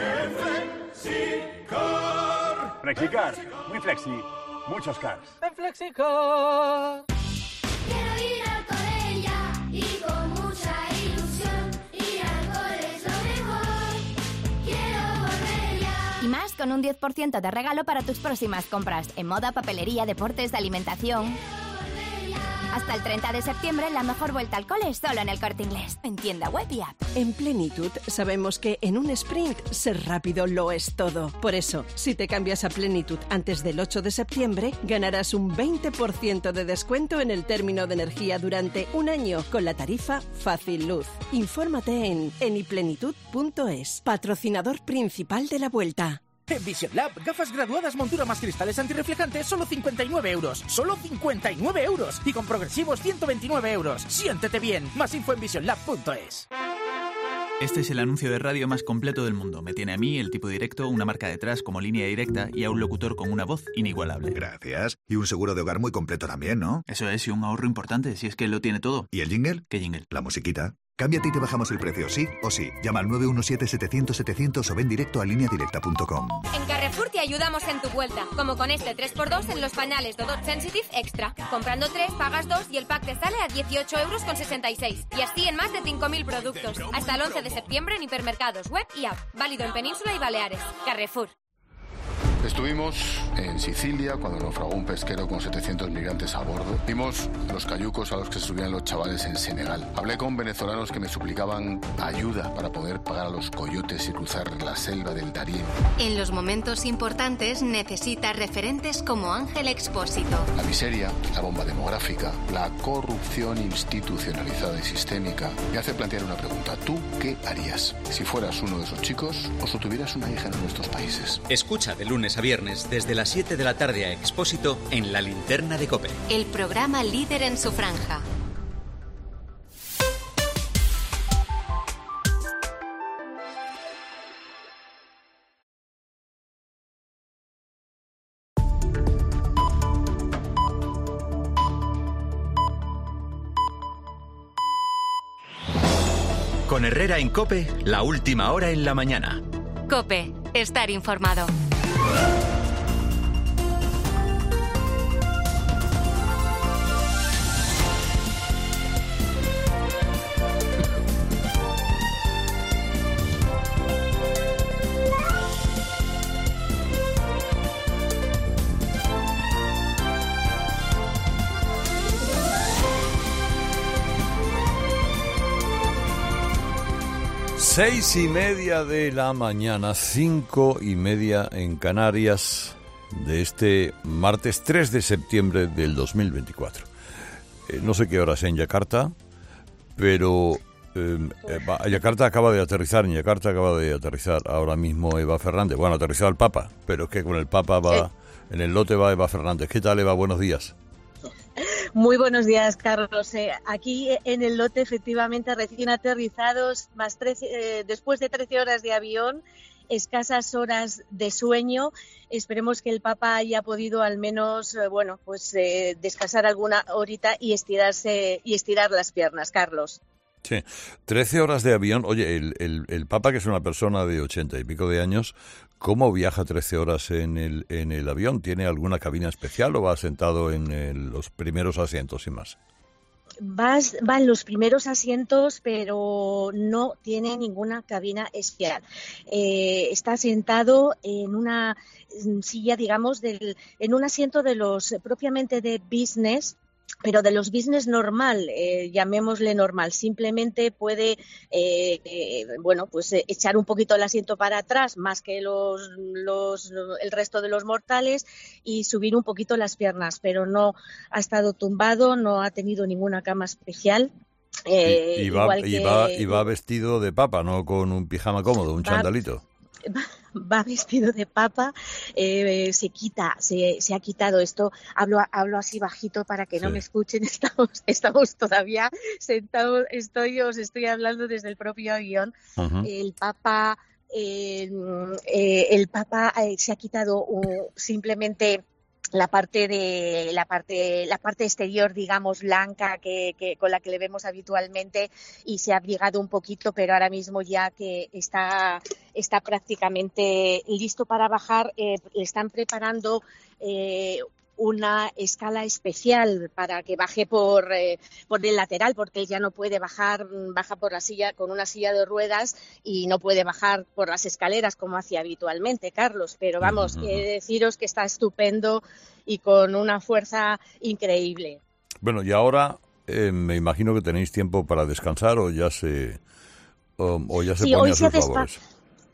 Speaker 27: En Flexicar.
Speaker 28: Flexicar, muy flexi, muchos cars.
Speaker 29: En Flexicar.
Speaker 30: Quiero ir al cole ya y con mucha ilusión. Ir al cole es lo mejor. Quiero volver ya.
Speaker 31: Y más con un diez por ciento de regalo para tus próximas compras en moda, papelería, deportes, alimentación. Hasta el treinta de septiembre, la mejor vuelta al cole es solo en el Corte Inglés, en tienda web y app.
Speaker 32: En Plenitud sabemos que en un sprint ser rápido lo es todo. Por eso, si te cambias a Plenitud antes del ocho de septiembre, ganarás un veinte por ciento de descuento en el término de energía durante un año con la tarifa Fácil Luz. Infórmate en eniplenitud punto es, patrocinador principal de la vuelta.
Speaker 22: En Vision Lab, gafas graduadas, montura más cristales antirreflejantes, solo cincuenta y nueve euros. ¡Solo cincuenta y nueve euros! Y con progresivos, ciento veintinueve euros. ¡Siéntete bien! Más info en vision lab punto es.
Speaker 33: Este es el anuncio de radio más completo del mundo. Me tiene a mí, el tipo directo, una marca detrás como línea directa y a un locutor con una voz inigualable.
Speaker 34: Gracias. Y un seguro de hogar muy completo también, ¿no?
Speaker 33: Eso es, y un ahorro importante, si es que lo tiene todo.
Speaker 34: ¿Y el jingle?
Speaker 33: ¿Qué jingle?
Speaker 34: La musiquita. Cámbiate y te bajamos el precio, sí o sí. Llama al nueve uno siete, setecientos, setecientos o ven directo a línea directa punto com.
Speaker 31: En Carrefour te ayudamos en tu vuelta, como con este tres por dos en los pañales Dodot Sensitive Extra. Comprando tres, pagas dos y el pack te sale a dieciocho euros con sesenta y seis. Y así en más de cinco mil productos. Hasta el once de septiembre en hipermercados, web y app. Válido en Península y Baleares. Carrefour.
Speaker 35: Estuvimos en Sicilia cuando naufragó un pesquero con setecientos migrantes a bordo. Vimos los cayucos a los que se subían los chavales en Senegal. Hablé con venezolanos que me suplicaban ayuda para poder pagar a los coyotes y cruzar la selva del Darién.
Speaker 2: En los momentos importantes necesitas referentes como Ángel Expósito.
Speaker 35: La miseria, la bomba demográfica, la corrupción institucionalizada y sistémica me hace plantear una pregunta. ¿Tú qué harías si fueras uno de esos chicos o si tuvieras una hija en nuestros países?
Speaker 1: Escucha de lunes lunes a viernes, desde las siete de la tarde a Expósito, en La Linterna de COPE.
Speaker 2: El programa líder en su franja.
Speaker 1: Con Herrera en COPE, la última hora en la mañana.
Speaker 2: COPE, estar informado.
Speaker 3: Seis y media de la mañana, cinco y media en Canarias, de este martes tres de septiembre del dos mil veinticuatro. Eh, no sé qué horas en Yakarta, pero eh, eh, Yakarta acaba de aterrizar, en Yakarta acaba de aterrizar ahora mismo Eva Fernández. Bueno, aterrizó el Papa, pero es que con el Papa va, sí. En el lote va Eva Fernández. ¿Qué tal, Eva? Buenos días.
Speaker 4: Muy buenos días, Carlos. Eh, aquí en el lote, efectivamente, recién aterrizados, más trece, eh, después de trece horas de avión, escasas horas de sueño. Esperemos que el Papa haya podido al menos, eh, bueno, pues eh, descansar alguna horita y estirarse y estirar las piernas, Carlos.
Speaker 3: Sí, trece horas de avión. Oye, el, el, el Papa, que es una persona de ochenta y pico de años, ¿cómo viaja trece horas en el, en el avión? ¿Tiene alguna cabina especial o va sentado en el, los primeros asientos y más?
Speaker 4: Va, va en los primeros asientos, pero no tiene ninguna cabina especial. Eh, está sentado en una silla, digamos, del, en un asiento de los propiamente de business, pero de los business normal, eh, llamémosle normal, simplemente puede, eh, eh, bueno, pues eh, echar un poquito el asiento para atrás, más que los, los, el resto de los mortales, y subir un poquito las piernas, pero no ha estado tumbado, no ha tenido ninguna cama especial. Eh,
Speaker 3: y, y, va, igual que, y, va, y va vestido de papa, no con un pijama cómodo, un va, chandalito.
Speaker 4: Va, va vestido de papa, eh, se quita, se, se ha quitado esto, hablo, hablo así bajito para que no sí. me escuchen, estamos, estamos todavía sentados, estoy, os estoy hablando desde el propio avión. Uh-huh. El Papa, eh, eh, el Papa eh, se ha quitado uh, simplemente la parte de la parte la parte exterior, digamos, blanca que, que con la que le vemos habitualmente, y se ha abrigado un poquito, pero ahora mismo ya que está está prácticamente listo para bajar, eh, le están preparando eh, una escala especial para que baje por eh, por el lateral, porque él ya no puede bajar, baja por la silla con una silla de ruedas y no puede bajar por las escaleras como hacía habitualmente, Carlos, pero vamos, uh-huh. eh, deciros que está estupendo y con una fuerza increíble.
Speaker 3: Bueno, y ahora eh, me imagino que tenéis tiempo para descansar o ya se o, o ya se
Speaker 4: sí,
Speaker 3: pone
Speaker 4: hoy
Speaker 3: a sus
Speaker 4: se
Speaker 3: favores.
Speaker 4: Despa-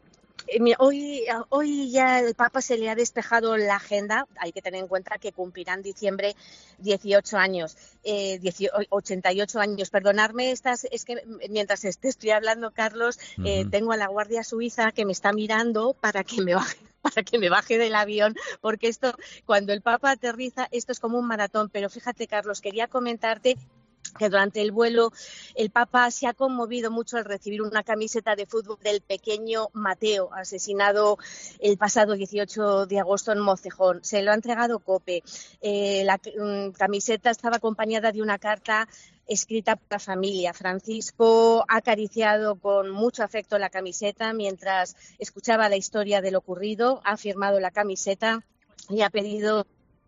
Speaker 4: Hoy, hoy ya el Papa se le ha despejado la agenda. Hay que tener en cuenta que cumplirá en diciembre dieciocho años, eh, ochenta y ocho años. Perdonadme, estas, es que mientras te estoy hablando, Carlos, uh-huh. eh, tengo a la Guardia Suiza que me está mirando para que me baje. para que me baje del avión, porque esto, cuando el Papa aterriza, esto es como un maratón. Pero fíjate, Carlos, quería comentarte que durante el vuelo el Papa se ha conmovido mucho al recibir una camiseta de fútbol del pequeño Mateo, asesinado el pasado dieciocho de agosto en Mocejón. Se lo ha entregado COPE. Eh, la um, camiseta estaba acompañada de una carta escrita por la familia. Francisco ha acariciado con mucho afecto la camiseta mientras escuchaba la historia de lo ocurrido, ha firmado la camiseta y ha pedido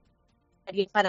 Speaker 4: para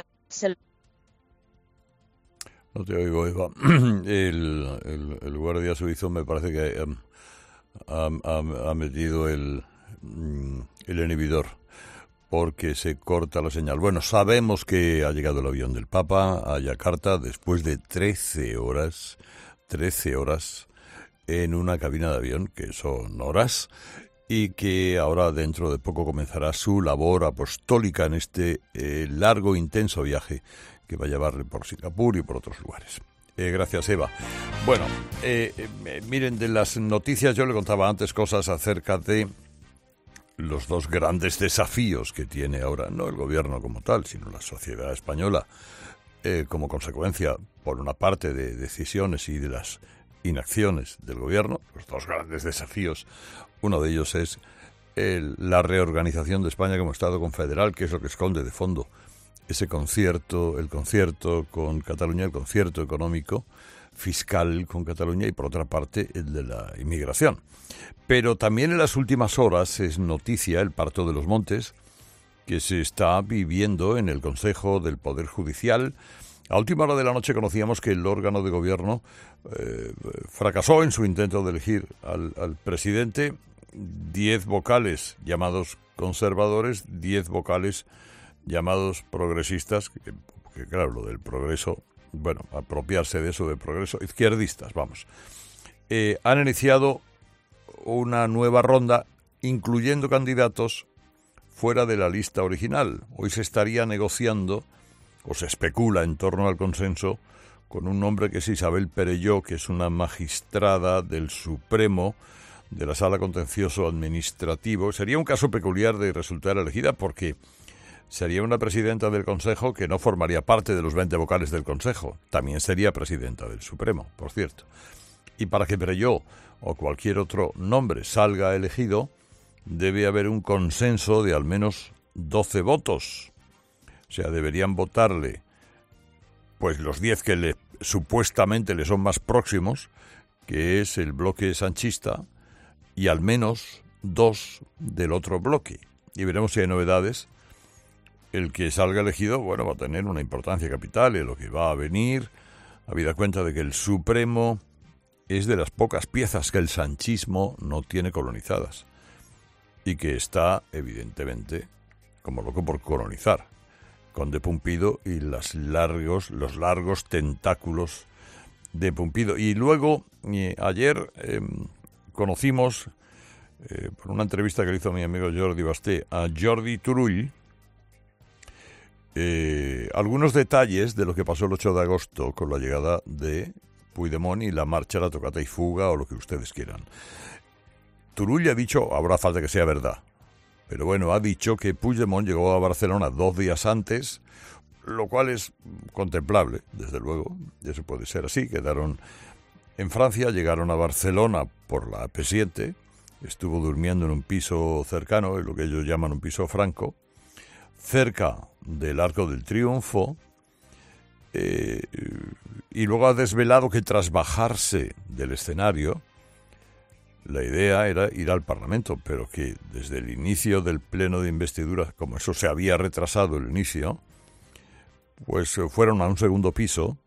Speaker 3: No te oigo, Eva. El, el, el guardia suizo me parece que um, ha, ha, ha metido el, el inhibidor porque se corta la señal. Bueno, sabemos que ha llegado el avión del Papa a Yakarta después de trece horas, trece horas en una cabina de avión, que son horas, y que ahora dentro de poco comenzará su labor apostólica en este eh, largo, intenso viaje que va a llevarle por Singapur y por otros lugares. Eh, gracias, Eva. Bueno, eh, eh, miren, de las noticias yo le contaba antes cosas acerca de los dos grandes desafíos que tiene ahora, no el gobierno como tal, sino la sociedad española, eh, como consecuencia, por una parte, de decisiones y de las inacciones del gobierno, los dos grandes desafíos, uno de ellos es el, la reorganización de España como Estado confederal, que es lo que esconde de fondo ese concierto, el concierto con Cataluña, el concierto económico, fiscal con Cataluña, y por otra parte el de la inmigración. Pero también en las últimas horas es noticia el parto de los montes que se está viviendo en el Consejo del Poder Judicial. A última hora de la noche conocíamos que el órgano de gobierno eh, fracasó en su intento de elegir al, al presidente. Diez vocales llamados conservadores, diez vocales llamados progresistas, que, que claro, lo del progreso, bueno, apropiarse de eso de progreso, izquierdistas, vamos. Eh, han iniciado una nueva ronda, incluyendo candidatos fuera de la lista original. Hoy se estaría negociando, o se especula en torno al consenso, con un nombre que es Isabel Perelló, que es una magistrada del Supremo, de la Sala Contencioso Administrativo. Sería un caso peculiar de resultar elegida porque sería una presidenta del Consejo que no formaría parte de los veinte vocales del Consejo. También sería presidenta del Supremo, por cierto. Y para que Perelló o cualquier otro nombre salga elegido, debe haber un consenso de al menos doce votos. O sea, deberían votarle pues los diez que le, supuestamente le son más próximos, que es el bloque sanchista, y al menos dos del otro bloque. Y veremos si hay novedades. El que salga elegido, bueno, va a tener una importancia capital en lo que va a venir, habida cuenta de que el Supremo es de las pocas piezas que el sanchismo no tiene colonizadas y que está, evidentemente, como loco por colonizar, con de Pumpido y las largos, los largos tentáculos de Pumpido. Y luego, eh, ayer eh, conocimos, eh, por una entrevista que le hizo mi amigo Jordi Basté a Jordi Turull, eh, algunos detalles de lo que pasó el ocho de agosto con la llegada de Puigdemont y la marcha, la tocata y fuga, o lo que ustedes quieran. Turull ha dicho, habrá falta que sea verdad, pero bueno, ha dicho que Puigdemont llegó a Barcelona dos días antes, lo cual es contemplable, desde luego, eso puede ser así. Quedaron en Francia, llegaron a Barcelona por la P siete, estuvo durmiendo en un piso cercano, en lo que ellos llaman un piso franco, cerca del Arco del Triunfo, eh, y luego ha desvelado que tras bajarse del escenario, la idea era ir al Parlamento, pero que desde el inicio del pleno de investidura, como eso se había retrasado el inicio, pues fueron a un segundo piso,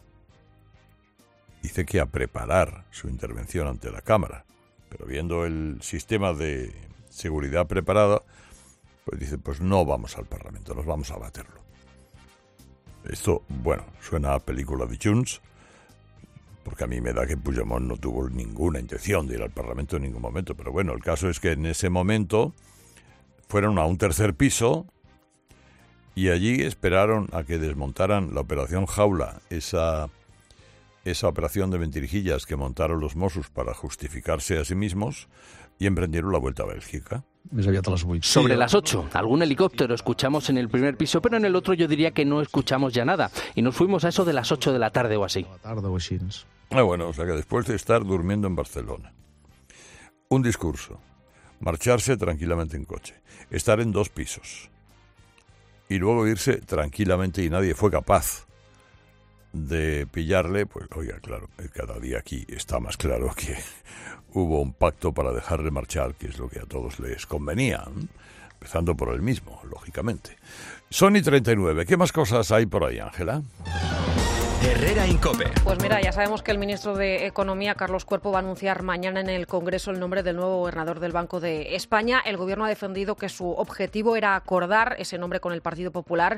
Speaker 3: dice que a preparar su intervención ante la Cámara. Pero viendo el sistema de seguridad preparada, pues dice, pues no vamos al Parlamento, nos vamos a baterlo. Esto, bueno, suena a película de Junts, porque a mí me da que Puigdemont no tuvo ninguna intención de ir al Parlamento en ningún momento. Pero bueno, el caso es que en ese momento fueron a un tercer piso y allí esperaron a que desmontaran la operación Jaula, esa, esa operación de mentirijillas que montaron los Mossos para justificarse a sí mismos, y emprendieron la vuelta a Bélgica.
Speaker 6: Sobre las ocho, algún helicóptero escuchamos en el primer piso, pero en el otro yo diría que no escuchamos ya nada. Y nos fuimos a eso de las ocho de la tarde o así.
Speaker 3: Ah, bueno, o sea que después de estar durmiendo en Barcelona, un discurso, marcharse tranquilamente en coche, estar en dos pisos y luego irse tranquilamente, y nadie fue capaz de pillarle, pues oiga, claro, cada día aquí está más claro que hubo un pacto para dejarle marchar, que es lo que a todos les convenía, ¿eh? Empezando por él mismo, lógicamente. Sony treinta y nueve, ¿qué más cosas hay por ahí, Ángela?
Speaker 7: Herrera Incope.
Speaker 8: Pues mira, ya sabemos que el ministro de Economía, Carlos Cuerpo, va a anunciar mañana en el Congreso el nombre del nuevo gobernador del Banco de España. El Gobierno ha defendido que su objetivo era acordar ese nombre con el Partido Popular,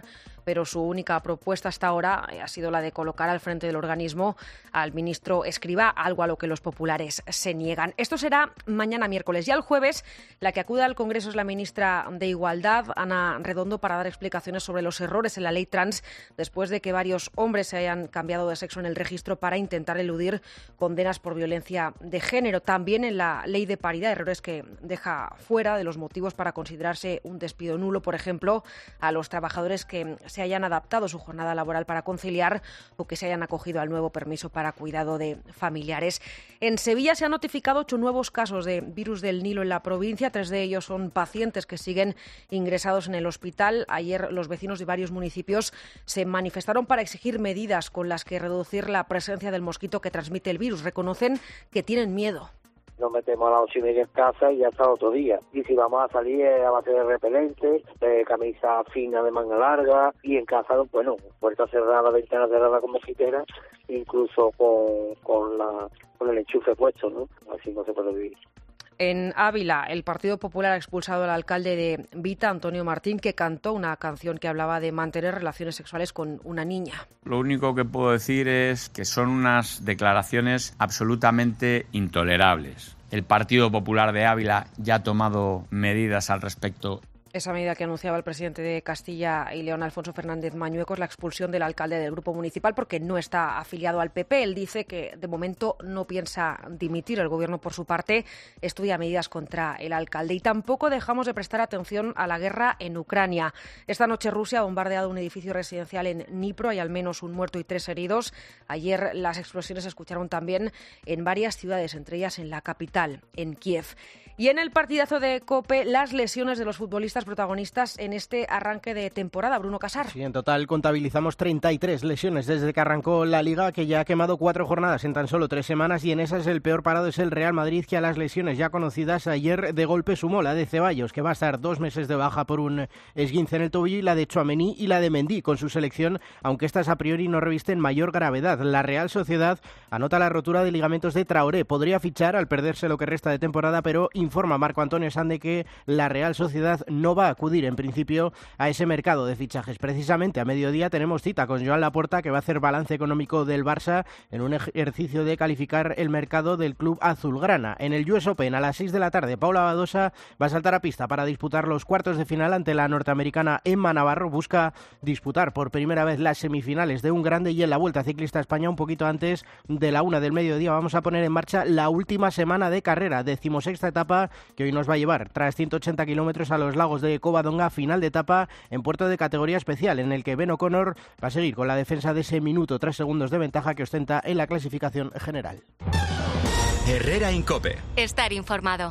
Speaker 8: pero su única propuesta hasta ahora ha sido la de colocar al frente del organismo al ministro Escrivá, algo a lo que los populares se niegan. Esto será mañana miércoles. Ya el jueves, la que acude al Congreso es la ministra de Igualdad, Ana Redondo, para dar explicaciones sobre los errores en la ley trans, después de que varios hombres se hayan cambiado de sexo en el registro para intentar eludir condenas por violencia de género. También en la ley de paridad, errores que deja fuera de los motivos para considerarse un despido nulo, por ejemplo, a los trabajadores que se hayan adaptado su jornada laboral para conciliar o que se hayan acogido al nuevo permiso para cuidado de familiares. En Sevilla se han notificado ocho nuevos casos de virus del Nilo en la provincia. Tres de ellos son pacientes que siguen ingresados en el hospital. Ayer los vecinos de varios municipios se manifestaron para exigir medidas con las que reducir la presencia del mosquito que transmite el virus. Reconocen que tienen miedo.
Speaker 9: Nos metemos a las ocho y media en casa y ya está otro día. Y si vamos a salir es a base de repelente, de camisa fina de manga larga, y en casa, bueno, puerta cerrada, ventana cerrada con mosquitera, incluso con, con, la, con el enchufe puesto, ¿no? Así no se puede vivir.
Speaker 8: En Ávila, el Partido Popular ha expulsado al alcalde de Vita, Antonio Martín, que cantó una canción que hablaba de mantener relaciones sexuales con una niña.
Speaker 10: Lo único que puedo decir es que son unas declaraciones absolutamente intolerables. El Partido Popular de Ávila ya ha tomado medidas al respecto.
Speaker 8: Esa medida que anunciaba el presidente de Castilla y León, Alfonso Fernández Mañueco, es la expulsión del alcalde del grupo municipal porque no está afiliado al P P. Él dice que de momento no piensa dimitir. El gobierno, por su parte, estudia medidas contra el alcalde. Y tampoco dejamos de prestar atención a la guerra en Ucrania. Esta noche Rusia ha bombardeado un edificio residencial en Dnipro. Hay al menos un muerto y tres heridos. Ayer las explosiones se escucharon también en varias ciudades, entre ellas en la capital, en Kiev. Y en el partidazo de COPE, las lesiones de los futbolistas protagonistas en este arranque de temporada. Bruno Casar.
Speaker 11: Sí, en total contabilizamos treinta y tres lesiones desde que arrancó la Liga, que ya ha quemado cuatro jornadas en tan solo tres semanas, y en esas el peor parado es el Real Madrid, que a las lesiones ya conocidas ayer de golpe sumó la de Ceballos, que va a estar dos meses de baja por un esguince en el tobillo, y la de Tchouaméni y la de Mendy con su selección, aunque estas a priori no revisten mayor gravedad. La Real Sociedad anota la rotura de ligamentos de Traoré. Podría fichar al perderse lo que resta de temporada, pero informa Marco Antonio Sande que la Real Sociedad no va a acudir en principio a ese mercado de fichajes. Precisamente a mediodía tenemos cita con Joan Laporta, que va a hacer balance económico del Barça en un ejercicio de calificar el mercado del club azulgrana. En el U S Open a las seis de la tarde, Paula Badosa va a saltar a pista para disputar los cuartos de final ante la norteamericana Emma Navarro. Busca disputar por primera vez las semifinales de un grande, y en la Vuelta Ciclista a España, un poquito antes de la una del mediodía, vamos a poner en marcha la última semana de carrera, decimosexta etapa, que hoy nos va a llevar tras ciento ochenta kilómetros a los lagos de Covadonga, final de etapa en puerto de categoría especial, en el que Ben O'Connor va a seguir con la defensa de ese minuto tres segundos de ventaja que ostenta en la clasificación general.
Speaker 7: Herrera Incope.
Speaker 2: Estar informado.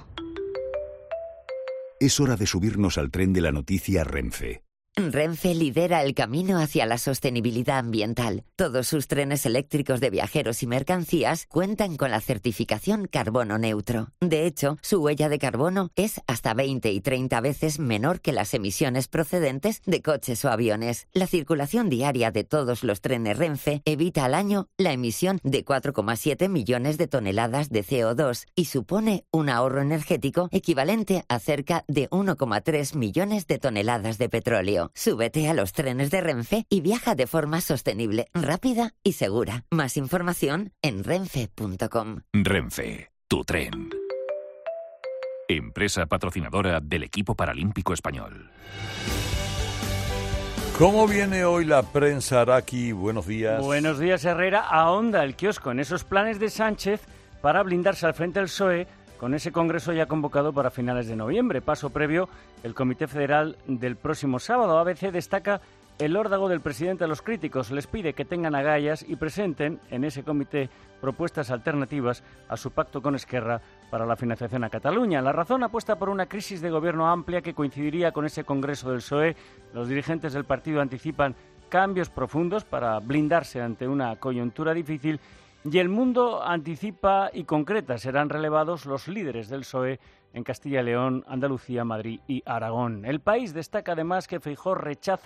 Speaker 12: Es hora de subirnos al tren de la noticia Renfe.
Speaker 13: Renfe lidera el camino hacia la sostenibilidad ambiental. Todos sus trenes eléctricos de viajeros y mercancías cuentan con la certificación carbono neutro. De hecho, su huella de carbono es hasta veinte y treinta veces menor que las emisiones procedentes de coches o aviones. La circulación diaria de todos los trenes Renfe evita al año la emisión de cuatro coma siete millones de toneladas de C O dos y supone un ahorro energético equivalente a cerca de uno coma tres millones de toneladas de petróleo. Súbete a los trenes de Renfe y viaja de forma sostenible, rápida y segura. Más información en renfe punto com.
Speaker 14: Renfe, tu tren. Empresa patrocinadora del equipo paralímpico español.
Speaker 3: ¿Cómo viene hoy la prensa, Araki? Buenos días.
Speaker 15: Buenos días, Herrera. Ahonda el kiosco en esos planes de Sánchez para blindarse al frente del P S O E con ese congreso ya convocado para finales de noviembre. Paso previo, el Comité Federal del próximo sábado. A B C destaca el órdago del presidente a los críticos. Les pide que tengan agallas y presenten en ese comité propuestas alternativas a su pacto con Esquerra para la financiación a Cataluña. La Razón apuesta por una crisis de gobierno amplia que coincidiría con ese congreso del P S O E. Los dirigentes del partido anticipan cambios profundos para blindarse ante una coyuntura difícil. Y El Mundo anticipa y concreta, serán relevados los líderes del P S O E en Castilla y León, Andalucía, Madrid y Aragón. El País destaca además que Feijóo rechaza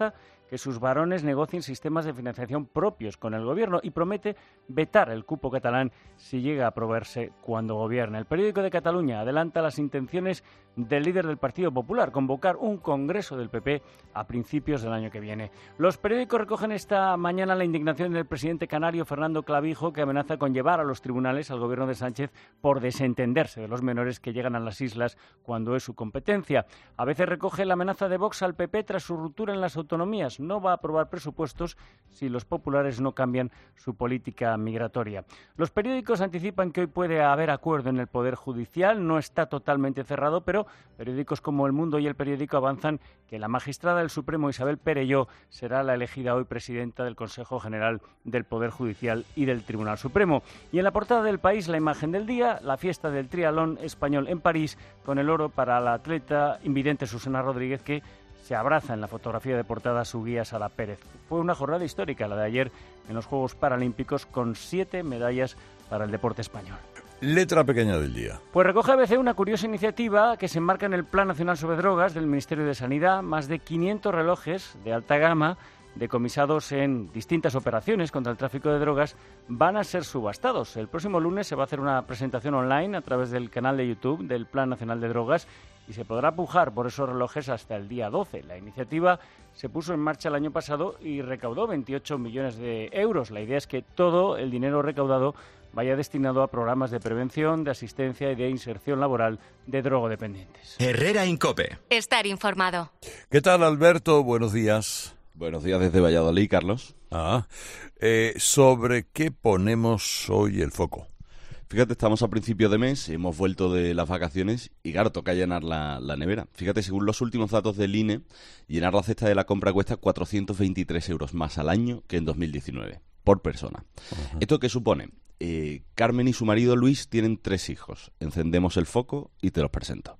Speaker 15: que sus varones negocien sistemas de financiación propios con el gobierno y promete vetar el cupo catalán si llega a aprobarse cuando gobierne. El periódico de Cataluña adelanta las intenciones del líder del Partido Popular, convocar un congreso del P P a principios del año que viene. Los periódicos recogen esta mañana la indignación del presidente canario Fernando Clavijo, que amenaza con llevar a los tribunales al gobierno de Sánchez por desentenderse de los menores que llegan a las islas cuando es su competencia. A veces recoge la amenaza de Vox al P P tras su ruptura en las autonomías. No va a aprobar presupuestos si los populares no cambian su política migratoria. Los periódicos anticipan que hoy puede haber acuerdo en el Poder Judicial. No está totalmente cerrado, pero periódicos como El Mundo y El Periódico avanzan que la magistrada del Supremo, Isabel Perelló, será la elegida hoy presidenta del Consejo General del Poder Judicial y del Tribunal Supremo. Y en la portada del País, la imagen del día, la fiesta del triatlón español en París, con el oro para la atleta invidente Susana Rodríguez, que se abraza en la fotografía de portada a su guía Sara Pérez. Fue una jornada histórica la de ayer en los Juegos Paralímpicos, con siete medallas para el deporte español.
Speaker 3: Letra pequeña del día.
Speaker 15: Pues recoge A B C una curiosa iniciativa que se enmarca en el Plan Nacional sobre Drogas del Ministerio de Sanidad. Más de quinientos relojes de alta gama, decomisados en distintas operaciones contra el tráfico de drogas, van a ser subastados. El próximo lunes se va a hacer una presentación online a través del canal de YouTube del Plan Nacional de Drogas y se podrá pujar por esos relojes hasta el día doce. La iniciativa se puso en marcha el año pasado y recaudó veintiocho millones de euros. La idea es que todo el dinero recaudado vaya destinado a programas de prevención, de asistencia y de inserción laboral de drogodependientes.
Speaker 7: Herrera Incope.
Speaker 2: Estar informado.
Speaker 3: ¿Qué tal, Alberto? Buenos días.
Speaker 5: Buenos días desde Valladolid, Carlos.
Speaker 3: Ah, eh, ¿sobre qué ponemos hoy el foco?
Speaker 5: Fíjate, estamos a principio de mes, hemos vuelto de las vacaciones y claro, toca llenar la, la nevera. Fíjate, según los últimos datos del I N E, llenar la cesta de la compra cuesta cuatrocientos veintitrés euros más al año que en dos mil diecinueve, por persona. Uh-huh. ¿Esto qué supone? Eh, Carmen y su marido Luis tienen tres hijos. Encendemos el foco y te los presento.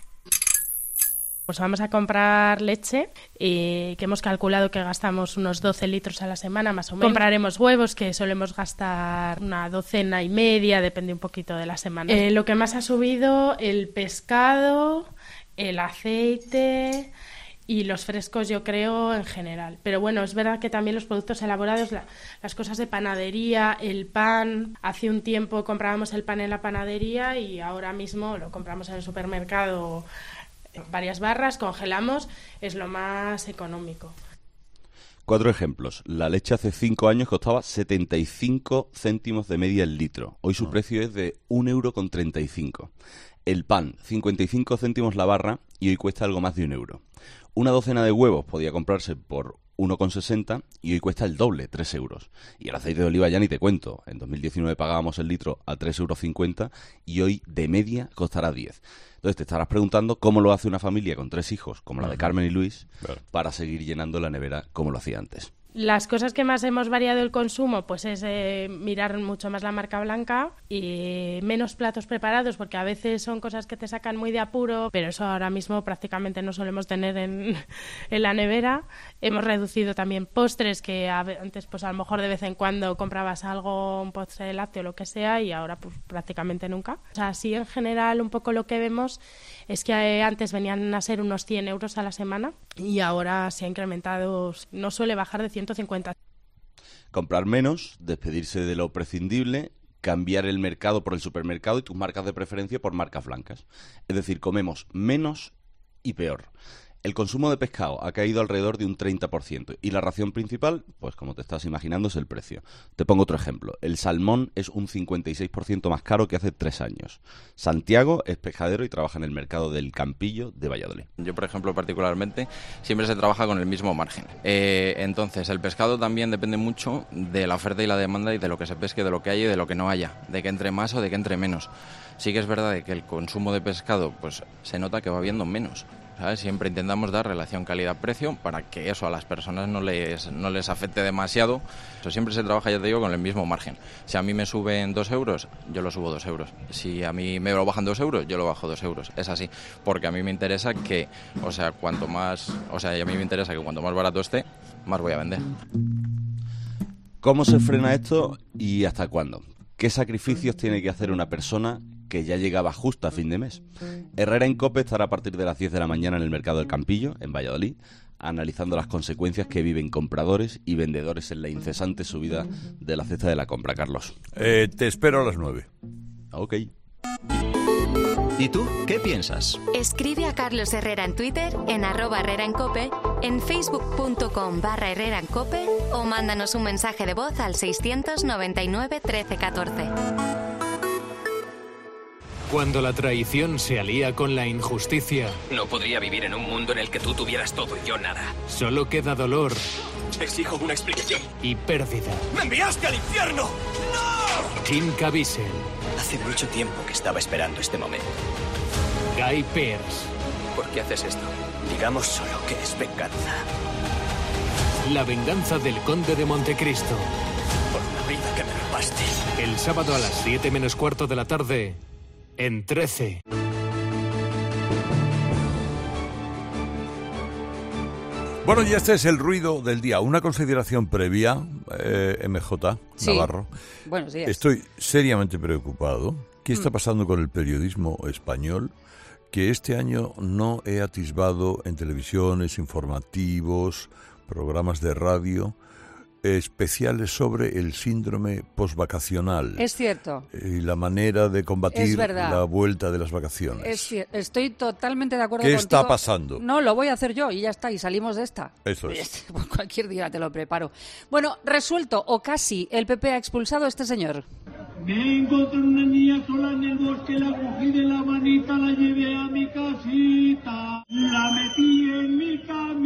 Speaker 16: Pues vamos a comprar leche, eh, que hemos calculado que gastamos unos doce litros a la semana más o menos. Compraremos huevos, que solemos gastar una docena y media, depende un poquito de la semana. Eh, lo que más ha subido, el pescado, el aceite y los frescos, yo creo, en general. Pero bueno, es verdad que también los productos elaborados, la, las cosas de panadería, el pan. Hace un tiempo comprábamos el pan en la panadería y ahora mismo lo compramos en el supermercado. Varias barras, congelamos, es lo más económico.
Speaker 5: Cuatro ejemplos. La leche hace cinco años costaba setenta y cinco céntimos de media el litro. Hoy su oh. precio es de un euro con treinta y cinco. El pan, cincuenta y cinco céntimos la barra y hoy cuesta algo más de un euro. Una docena de huevos podía comprarse por uno con sesenta y hoy cuesta el doble, tres euros. Y el aceite de oliva ya ni te cuento. En dos mil diecinueve pagábamos el litro a tres euros cincuenta y hoy de media costará diez. Entonces te estarás preguntando cómo lo hace una familia con tres hijos, como la de Carmen y Luis, claro, para seguir llenando la nevera como lo hacía antes.
Speaker 16: Las cosas que más hemos variado el consumo, pues es eh, mirar mucho más la marca blanca y menos platos preparados, porque a veces son cosas que te sacan muy de apuro, pero eso ahora mismo prácticamente no solemos tener en, en la nevera. Hemos reducido también postres, que a, antes pues a lo mejor de vez en cuando comprabas algo, un postre de lácteo o lo que sea, y ahora pues prácticamente nunca. O sea, sí, en general un poco lo que vemos es que eh, antes venían a ser unos cien euros a la semana y ahora se ha incrementado, no suele bajar de ciento cincuenta.
Speaker 5: Comprar menos, despedirse de lo prescindible, cambiar el mercado por el supermercado y tus marcas de preferencia por marcas blancas. Es decir, comemos menos y peor. El consumo de pescado ha caído alrededor de un treinta por ciento y la ración principal, pues como te estás imaginando, es el precio. Te pongo otro ejemplo. El salmón es un cincuenta y seis por ciento más caro que hace tres años. Santiago es pescadero y trabaja en el mercado del Campillo de Valladolid.
Speaker 17: Yo, por ejemplo, particularmente, siempre se trabaja con el mismo margen. Eh, entonces, el pescado también depende mucho de la oferta y la demanda y de lo que se pesque, de lo que haya y de lo que no haya, de que entre más o de que entre menos. Sí que es verdad que el consumo de pescado, pues se nota que va habiendo menos. ¿Sabes? Siempre intentamos dar relación calidad-precio para que eso a las personas no les, no les afecte demasiado. Eso siempre se trabaja, ya te digo, con el mismo margen. Si a mí me suben dos euros, yo lo subo dos euros. Si a mí me lo bajan dos euros, yo lo bajo dos euros. Es así, porque a mí me interesa que, o sea, cuanto más, o sea, y a mí me interesa que cuanto más barato esté, más voy a vender.
Speaker 5: ¿Cómo se frena esto y hasta cuándo? ¿Qué sacrificios tiene que hacer una persona que ya llegaba justo a fin de mes? Herrera Incope estará a partir de las diez de la mañana en el mercado del Campillo, en Valladolid. analizando las consecuencias que viven compradores y vendedores en la incesante subida de la cesta de la compra, Carlos.
Speaker 3: Eh, te espero a las nueve.
Speaker 5: Ok.
Speaker 7: ¿Y tú qué piensas?
Speaker 2: Escribe a Carlos Herrera en Twitter, en arroba Herrera en Cope, en facebook.com barra Herrera en Cope o mándanos un mensaje de voz al seiscientos noventa y nueve trece catorce.
Speaker 18: Cuando la traición se alía con la injusticia,
Speaker 19: no podría vivir en un mundo en el que tú tuvieras todo y yo nada.
Speaker 18: Solo queda dolor.
Speaker 19: Exijo una explicación.
Speaker 18: Y pérdida.
Speaker 19: ¡Me enviaste al infierno! ¡No!
Speaker 18: Kim Caviezel.
Speaker 19: Hace mucho tiempo que estaba esperando este momento.
Speaker 18: Guy Pearce.
Speaker 19: ¿Por qué haces esto? Digamos solo que es venganza.
Speaker 18: La venganza del conde de Montecristo.
Speaker 19: Por la vida que me robaste.
Speaker 18: El sábado a las siete menos cuarto de la tarde, en trece.
Speaker 3: Bueno, y este es el ruido del día. Una consideración previa, eh, M J
Speaker 20: Sí.
Speaker 3: Navarro.
Speaker 20: Buenos días.
Speaker 3: Estoy seriamente preocupado. ¿Qué está pasando con el periodismo español? Que este año no he atisbado en televisiones, informativos, programas de radio, especiales sobre el síndrome posvacacional.
Speaker 20: Es cierto.
Speaker 3: Y la manera de combatir la vuelta de las vacaciones.
Speaker 20: Es cier- Estoy totalmente de acuerdo
Speaker 3: ¿Qué
Speaker 20: contigo.
Speaker 3: está pasando?
Speaker 20: No, lo voy a hacer yo y ya está, y salimos de esta.
Speaker 3: Eso es.
Speaker 20: Pues cualquier día te lo preparo. Bueno, resuelto, o casi, el P P ha expulsado a este señor.
Speaker 21: Me encontré una niña sola en el bosque, la cogí de la manita, la llevé a mi casita, la metí en mi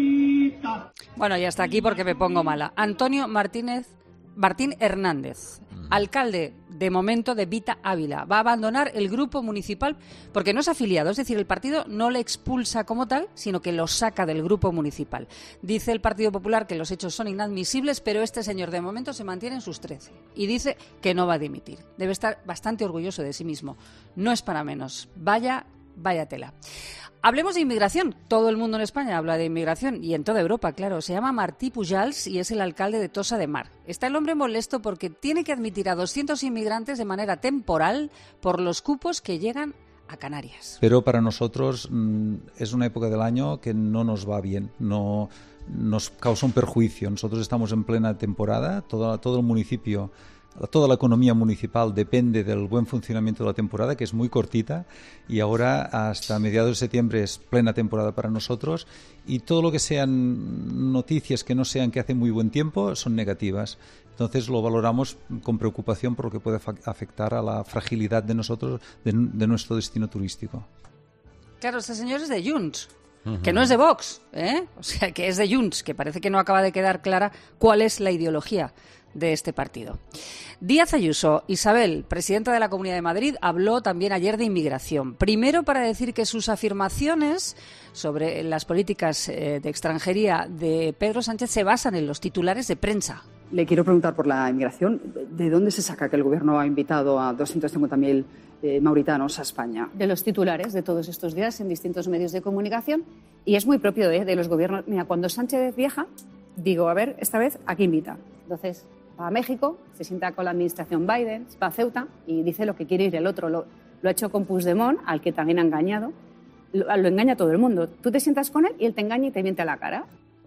Speaker 21: camita.
Speaker 20: Bueno, y hasta aquí porque me pongo mala. Antonio Martínez, Martín Hernández, alcalde de momento de Vita Ávila, va a abandonar el grupo municipal porque no es afiliado, es decir, el partido no le expulsa como tal, sino que lo saca del grupo municipal. Dice el Partido Popular que los hechos son inadmisibles, pero este señor de momento se mantiene en sus trece y dice que no va a dimitir. Debe estar bastante orgulloso de sí mismo. No es para menos. Vaya, vaya tela. Hablemos de inmigración. Todo el mundo en España habla de inmigración y en toda Europa, claro. Se llama Martí Pujals y es el alcalde de Tossa de Mar. Está el hombre molesto porque tiene que admitir a doscientos inmigrantes de manera temporal por los cupos que llegan a Canarias.
Speaker 22: Pero para nosotros mmm, es una época del año que no nos va bien, no nos causa un perjuicio. Nosotros estamos en plena temporada, todo, todo el municipio, toda la economía municipal depende del buen funcionamiento de la temporada, que es muy cortita, y ahora hasta mediados de septiembre es plena temporada para nosotros, y todo lo que sean noticias que no sean que hace muy buen tiempo son negativas. Entonces lo valoramos con preocupación por lo que puede afectar a la fragilidad de nosotros, de, de nuestro destino turístico.
Speaker 20: Claro, este señor es de Junts, uh-huh. que no es de Vox, ¿eh? O sea, que es de Junts, que parece que no acaba de quedar clara cuál es la ideología de este partido. Díaz Ayuso, Isabel, presidenta de la Comunidad de Madrid, habló también ayer de inmigración. Primero para decir que sus afirmaciones sobre las políticas eh, de extranjería de Pedro Sánchez se basan en los titulares de prensa.
Speaker 23: Le quiero preguntar por la inmigración. ¿De dónde se saca que el Gobierno ha invitado a doscientos cincuenta mil eh, mauritanos a España?
Speaker 24: De los titulares de todos estos días en distintos medios de comunicación. Y es muy propio de, de los gobiernos. Mira, cuando Sánchez viaja, digo, a ver, esta vez, ¿a qué invita? Entonces, va a México, se sienta con la administración Biden, va a Ceuta y dice lo que quiere ir el otro. Lo, lo ha hecho con Puigdemont, al que también ha engañado. Lo, lo engaña todo el mundo. Tú te sientas con él y él te engaña y te miente a la cara.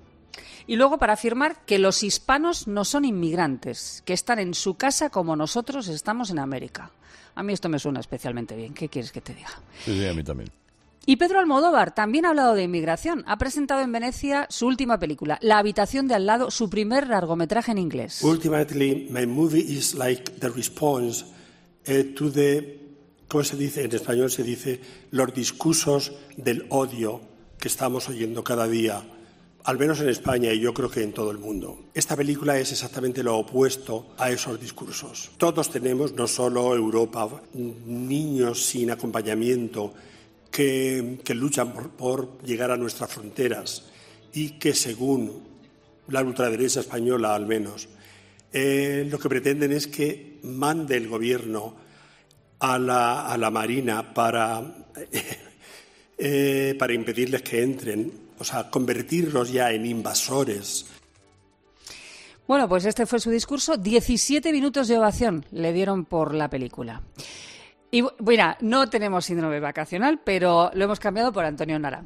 Speaker 20: Y luego para afirmar que los hispanos no son inmigrantes, que están en su casa como nosotros estamos en América. A mí esto me suena especialmente bien. ¿Qué quieres que te diga?
Speaker 3: Sí, sí, a mí también.
Speaker 20: Y Pedro Almodóvar también ha hablado de inmigración. Ha presentado en Venecia su última película, La habitación de al lado, su primer largometraje en inglés.
Speaker 25: Ultimately, my movie is like the response uh, to the, ¿cómo se dice? En español se dice los discursos del odio que estamos oyendo cada día, al menos en España y yo creo que en todo el mundo. Esta película es exactamente lo opuesto a esos discursos. Todos tenemos, no solo Europa, niños sin acompañamiento, Que, que luchan por, por llegar a nuestras fronteras y que, según la ultraderecha española al menos, eh, lo que pretenden es que mande el gobierno a la, a la Marina para, eh, eh, para impedirles que entren, o sea, convertirlos ya en invasores.
Speaker 20: Bueno, pues este fue su discurso. diecisiete minutos de ovación le dieron por la película. Y mira, no tenemos síndrome vacacional, pero lo hemos cambiado por Antonio Naranjo.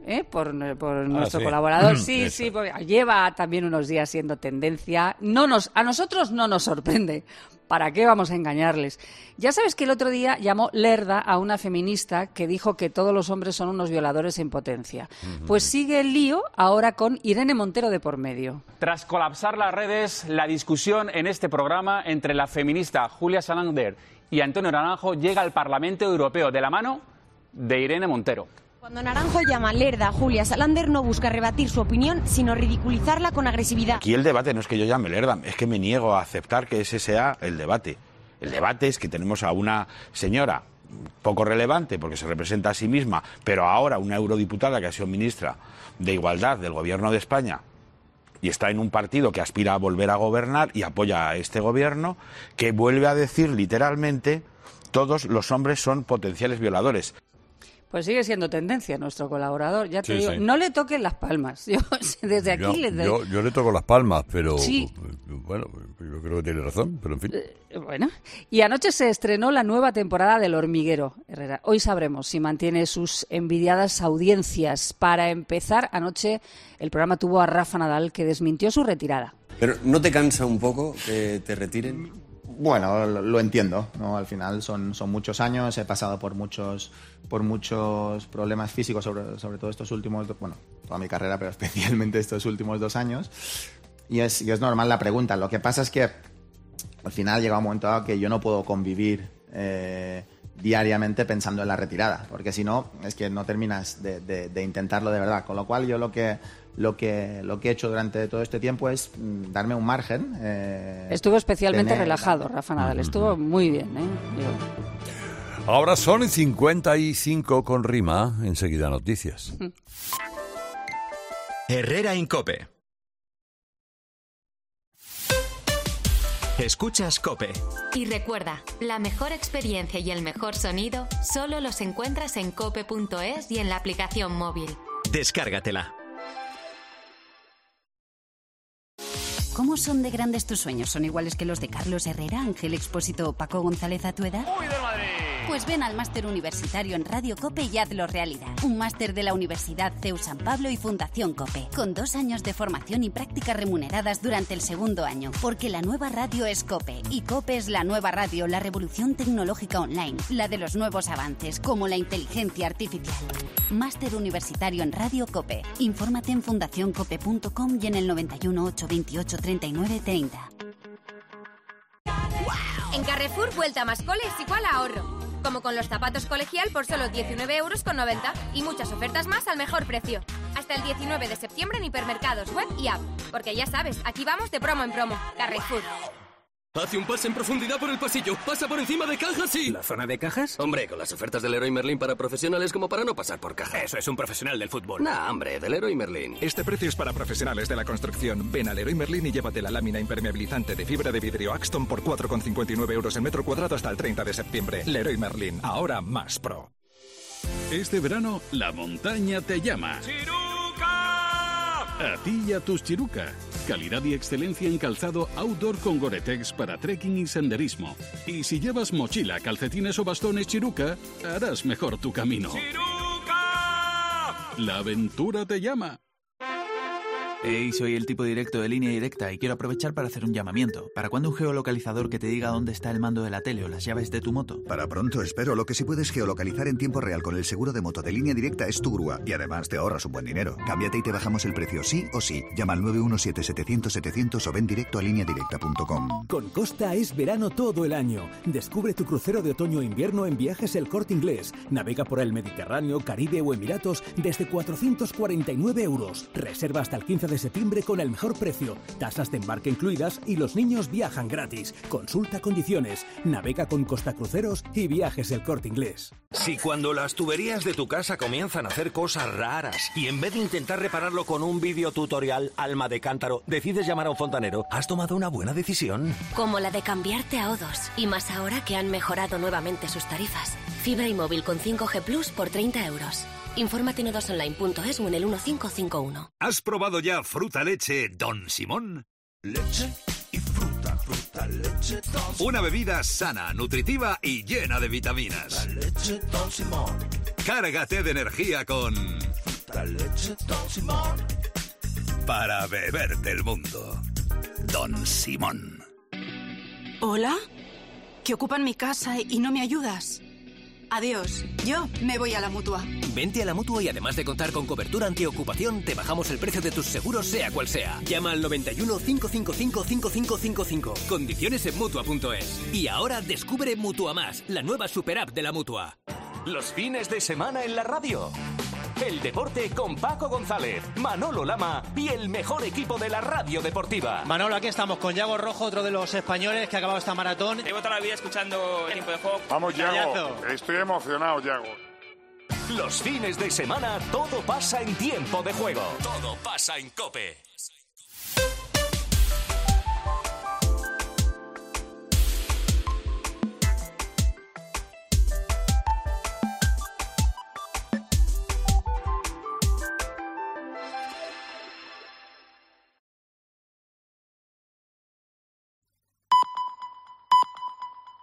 Speaker 20: ¿eh? por, por ah, nuestro
Speaker 3: sí.
Speaker 20: colaborador. Sí, sí, porque lleva también unos días siendo tendencia. No nos, a nosotros no nos sorprende. ¿Para qué vamos a engañarles? Ya sabes que el otro día llamó lerda a una feminista que dijo que todos los hombres son unos violadores en potencia. Uh-huh. Pues sigue el lío ahora con Irene Montero de por medio.
Speaker 1: Tras colapsar las redes, la discusión en este programa entre la feminista Julia Salander y Antonio Naranjo llega al Parlamento Europeo de la mano de Irene Montero.
Speaker 4: Cuando Naranjo llama lerda a Julia Salander, no busca rebatir su opinión, sino ridiculizarla con agresividad.
Speaker 6: Aquí el debate no es que yo llame lerda, es que me niego a aceptar que ese sea el debate. El debate es que tenemos a una señora poco relevante porque se representa a sí misma, pero ahora una eurodiputada que ha sido ministra de Igualdad del Gobierno de España y está en un partido que aspira a volver a gobernar y apoya a este gobierno, que vuelve a decir literalmente todos los hombres son potenciales violadores.
Speaker 20: Pues sigue siendo tendencia nuestro colaborador, ya te
Speaker 3: sí,
Speaker 20: digo,
Speaker 3: sí.
Speaker 20: no le toquen las palmas. Yo desde aquí
Speaker 3: yo,
Speaker 20: le doy...
Speaker 3: yo, yo le toco las palmas, pero
Speaker 20: sí.
Speaker 3: bueno, yo creo que tiene razón, pero en fin.
Speaker 20: Eh, bueno, y anoche se estrenó la nueva temporada del Hormiguero, Herrera. Hoy sabremos si mantiene sus envidiadas audiencias. Para empezar, anoche el programa tuvo a Rafa Nadal, que desmintió su retirada.
Speaker 9: ¿Pero no te cansa un poco que te retiren?
Speaker 10: Bueno, lo, lo entiendo, ¿no? Al final son, son muchos años, he pasado por muchos por muchos problemas físicos, sobre, sobre todo estos últimos, bueno, toda mi carrera, pero especialmente estos últimos dos años, y es, y es normal la pregunta. Lo que pasa es que al final llega un momento dado que yo no puedo convivir eh, diariamente pensando en la retirada, porque si no, es que no terminas de, de, de intentarlo de verdad, con lo cual yo lo que... Lo que, lo que he hecho durante todo este tiempo es mm, darme un margen. Eh,
Speaker 20: Estuvo especialmente
Speaker 10: tener...
Speaker 20: relajado, Rafa Nadal. Estuvo muy bien, ¿eh? Yo...
Speaker 3: Ahora son cincuenta y cinco con rima. Enseguida noticias.
Speaker 7: Herrera Incope. Escuchas COPE.
Speaker 2: Y recuerda, la mejor experiencia y el mejor sonido solo los encuentras en cope punto es y en la aplicación móvil.
Speaker 7: Descárgatela.
Speaker 26: ¿Cómo son de grandes tus sueños? ¿Son iguales que los de Carlos Herrera, Ángel Expósito o Paco González a tu edad?
Speaker 27: ¡Uy, de Madrid!
Speaker 26: Pues ven al máster universitario en Radio COPE y hazlo realidad. Un máster de la Universidad C E U San Pablo y Fundación COPE, con dos años de formación y prácticas remuneradas durante el segundo año. Porque la nueva radio es COPE, y COPE es la nueva radio, la revolución tecnológica online, la de los nuevos avances, como la inteligencia artificial. Máster universitario en Radio COPE. Infórmate en fundación cope punto com y en el noventa y uno, ochocientos veintiocho, treinta y nueve treinta.
Speaker 28: En Carrefour, vuelta más coles igual a ahorro. Como con los zapatos colegial por solo diecinueve euros con noventa y muchas ofertas más al mejor precio. Hasta el diecinueve de septiembre en hipermercados, web y app. Porque ya sabes, aquí vamos de promo en promo. Carrefour.
Speaker 29: Hace un pase en profundidad por el pasillo. Pasa por encima de cajas y...
Speaker 30: ¿La zona de cajas?
Speaker 29: Hombre, con las ofertas del Leroy Merlin para profesionales como para no pasar por caja.
Speaker 30: Eso es un profesional del fútbol.
Speaker 29: Nah, hombre, del Leroy Merlin.
Speaker 31: Este precio es para profesionales de la construcción. Ven a Leroy Merlin y llévate la lámina impermeabilizante de fibra de vidrio Axton por cuatro con cincuenta y nueve euros el metro cuadrado hasta el treinta de septiembre. Leroy Merlin, ahora más pro.
Speaker 32: Este verano, la montaña te llama. A ti y a tus Chiruca. Calidad y excelencia en calzado outdoor con Gore-Tex para trekking y senderismo. Y si llevas mochila, calcetines o bastones Chiruca, harás mejor tu camino. ¡Chiruca! La aventura te llama.
Speaker 33: Hey, soy el tipo directo de Línea Directa y quiero aprovechar para hacer un llamamiento. ¿Para cuándo un geolocalizador que te diga dónde está el mando de la tele o las llaves de tu moto?
Speaker 34: Para pronto, espero. Lo que sí puedes geolocalizar en tiempo real con el seguro de moto de Línea Directa es tu grúa. Y además te ahorras un buen dinero. Cámbiate y te bajamos el precio sí o sí. Llama al nueve uno siete, setecientos, setecientos o ven directo a línea directa punto com.
Speaker 35: Con Costa es verano todo el año. Descubre tu crucero de otoño e invierno en Viajes El Corte Inglés. Navega por el Mediterráneo, Caribe o Emiratos desde cuatrocientos cuarenta y nueve euros. Reserva hasta el quince de septiembre con el mejor precio, tasas de embarque incluidas y los niños viajan gratis. Consulta condiciones, navega con Costa Cruceros y Viajes El Corte Inglés.
Speaker 36: Si cuando las tuberías de tu casa comienzan a hacer cosas raras y en vez de intentar repararlo con un videotutorial alma de cántaro, decides llamar a un fontanero, has tomado una buena decisión.
Speaker 37: Como la de cambiarte a O dos, y más ahora que han mejorado nuevamente sus tarifas. Fibra y móvil con cinco G Plus por treinta euros. Infórmate en o dos online punto es o en el uno cinco cinco uno.
Speaker 38: ¿Has probado ya fruta leche Don Simón?
Speaker 39: Leche y fruta, fruta, leche Don Simón.
Speaker 38: Una bebida sana, nutritiva y llena de vitaminas.
Speaker 39: La leche Don Simón.
Speaker 38: Cárgate de energía con
Speaker 39: fruta, leche, Don Simón.
Speaker 38: Para beber del mundo, Don Simón.
Speaker 1: ¿Hola? Que ocupan mi casa y no me ayudas. Adiós, yo me voy a la Mutua.
Speaker 4: Vente a la Mutua y además de contar con cobertura antiocupación, te bajamos el precio de tus seguros sea cual sea. Llama al noventa y uno, cinco cinco cinco, cinco cinco cinco cinco. Condiciones en Mutua punto es. Y ahora descubre Mutua Más, la nueva super app de la Mutua.
Speaker 36: Los fines de semana en la radio. El deporte con Paco González, Manolo Lama y el mejor equipo de la radio deportiva.
Speaker 5: Manolo, aquí estamos con Yago Rojo, otro de los españoles que ha acabado esta maratón.
Speaker 8: Llevo toda la vida escuchando Tiempo de Juego.
Speaker 11: Vamos, Yago, estoy emocionado, Yago.
Speaker 36: Los fines de semana todo pasa en Tiempo de Juego.
Speaker 38: Todo pasa en COPE.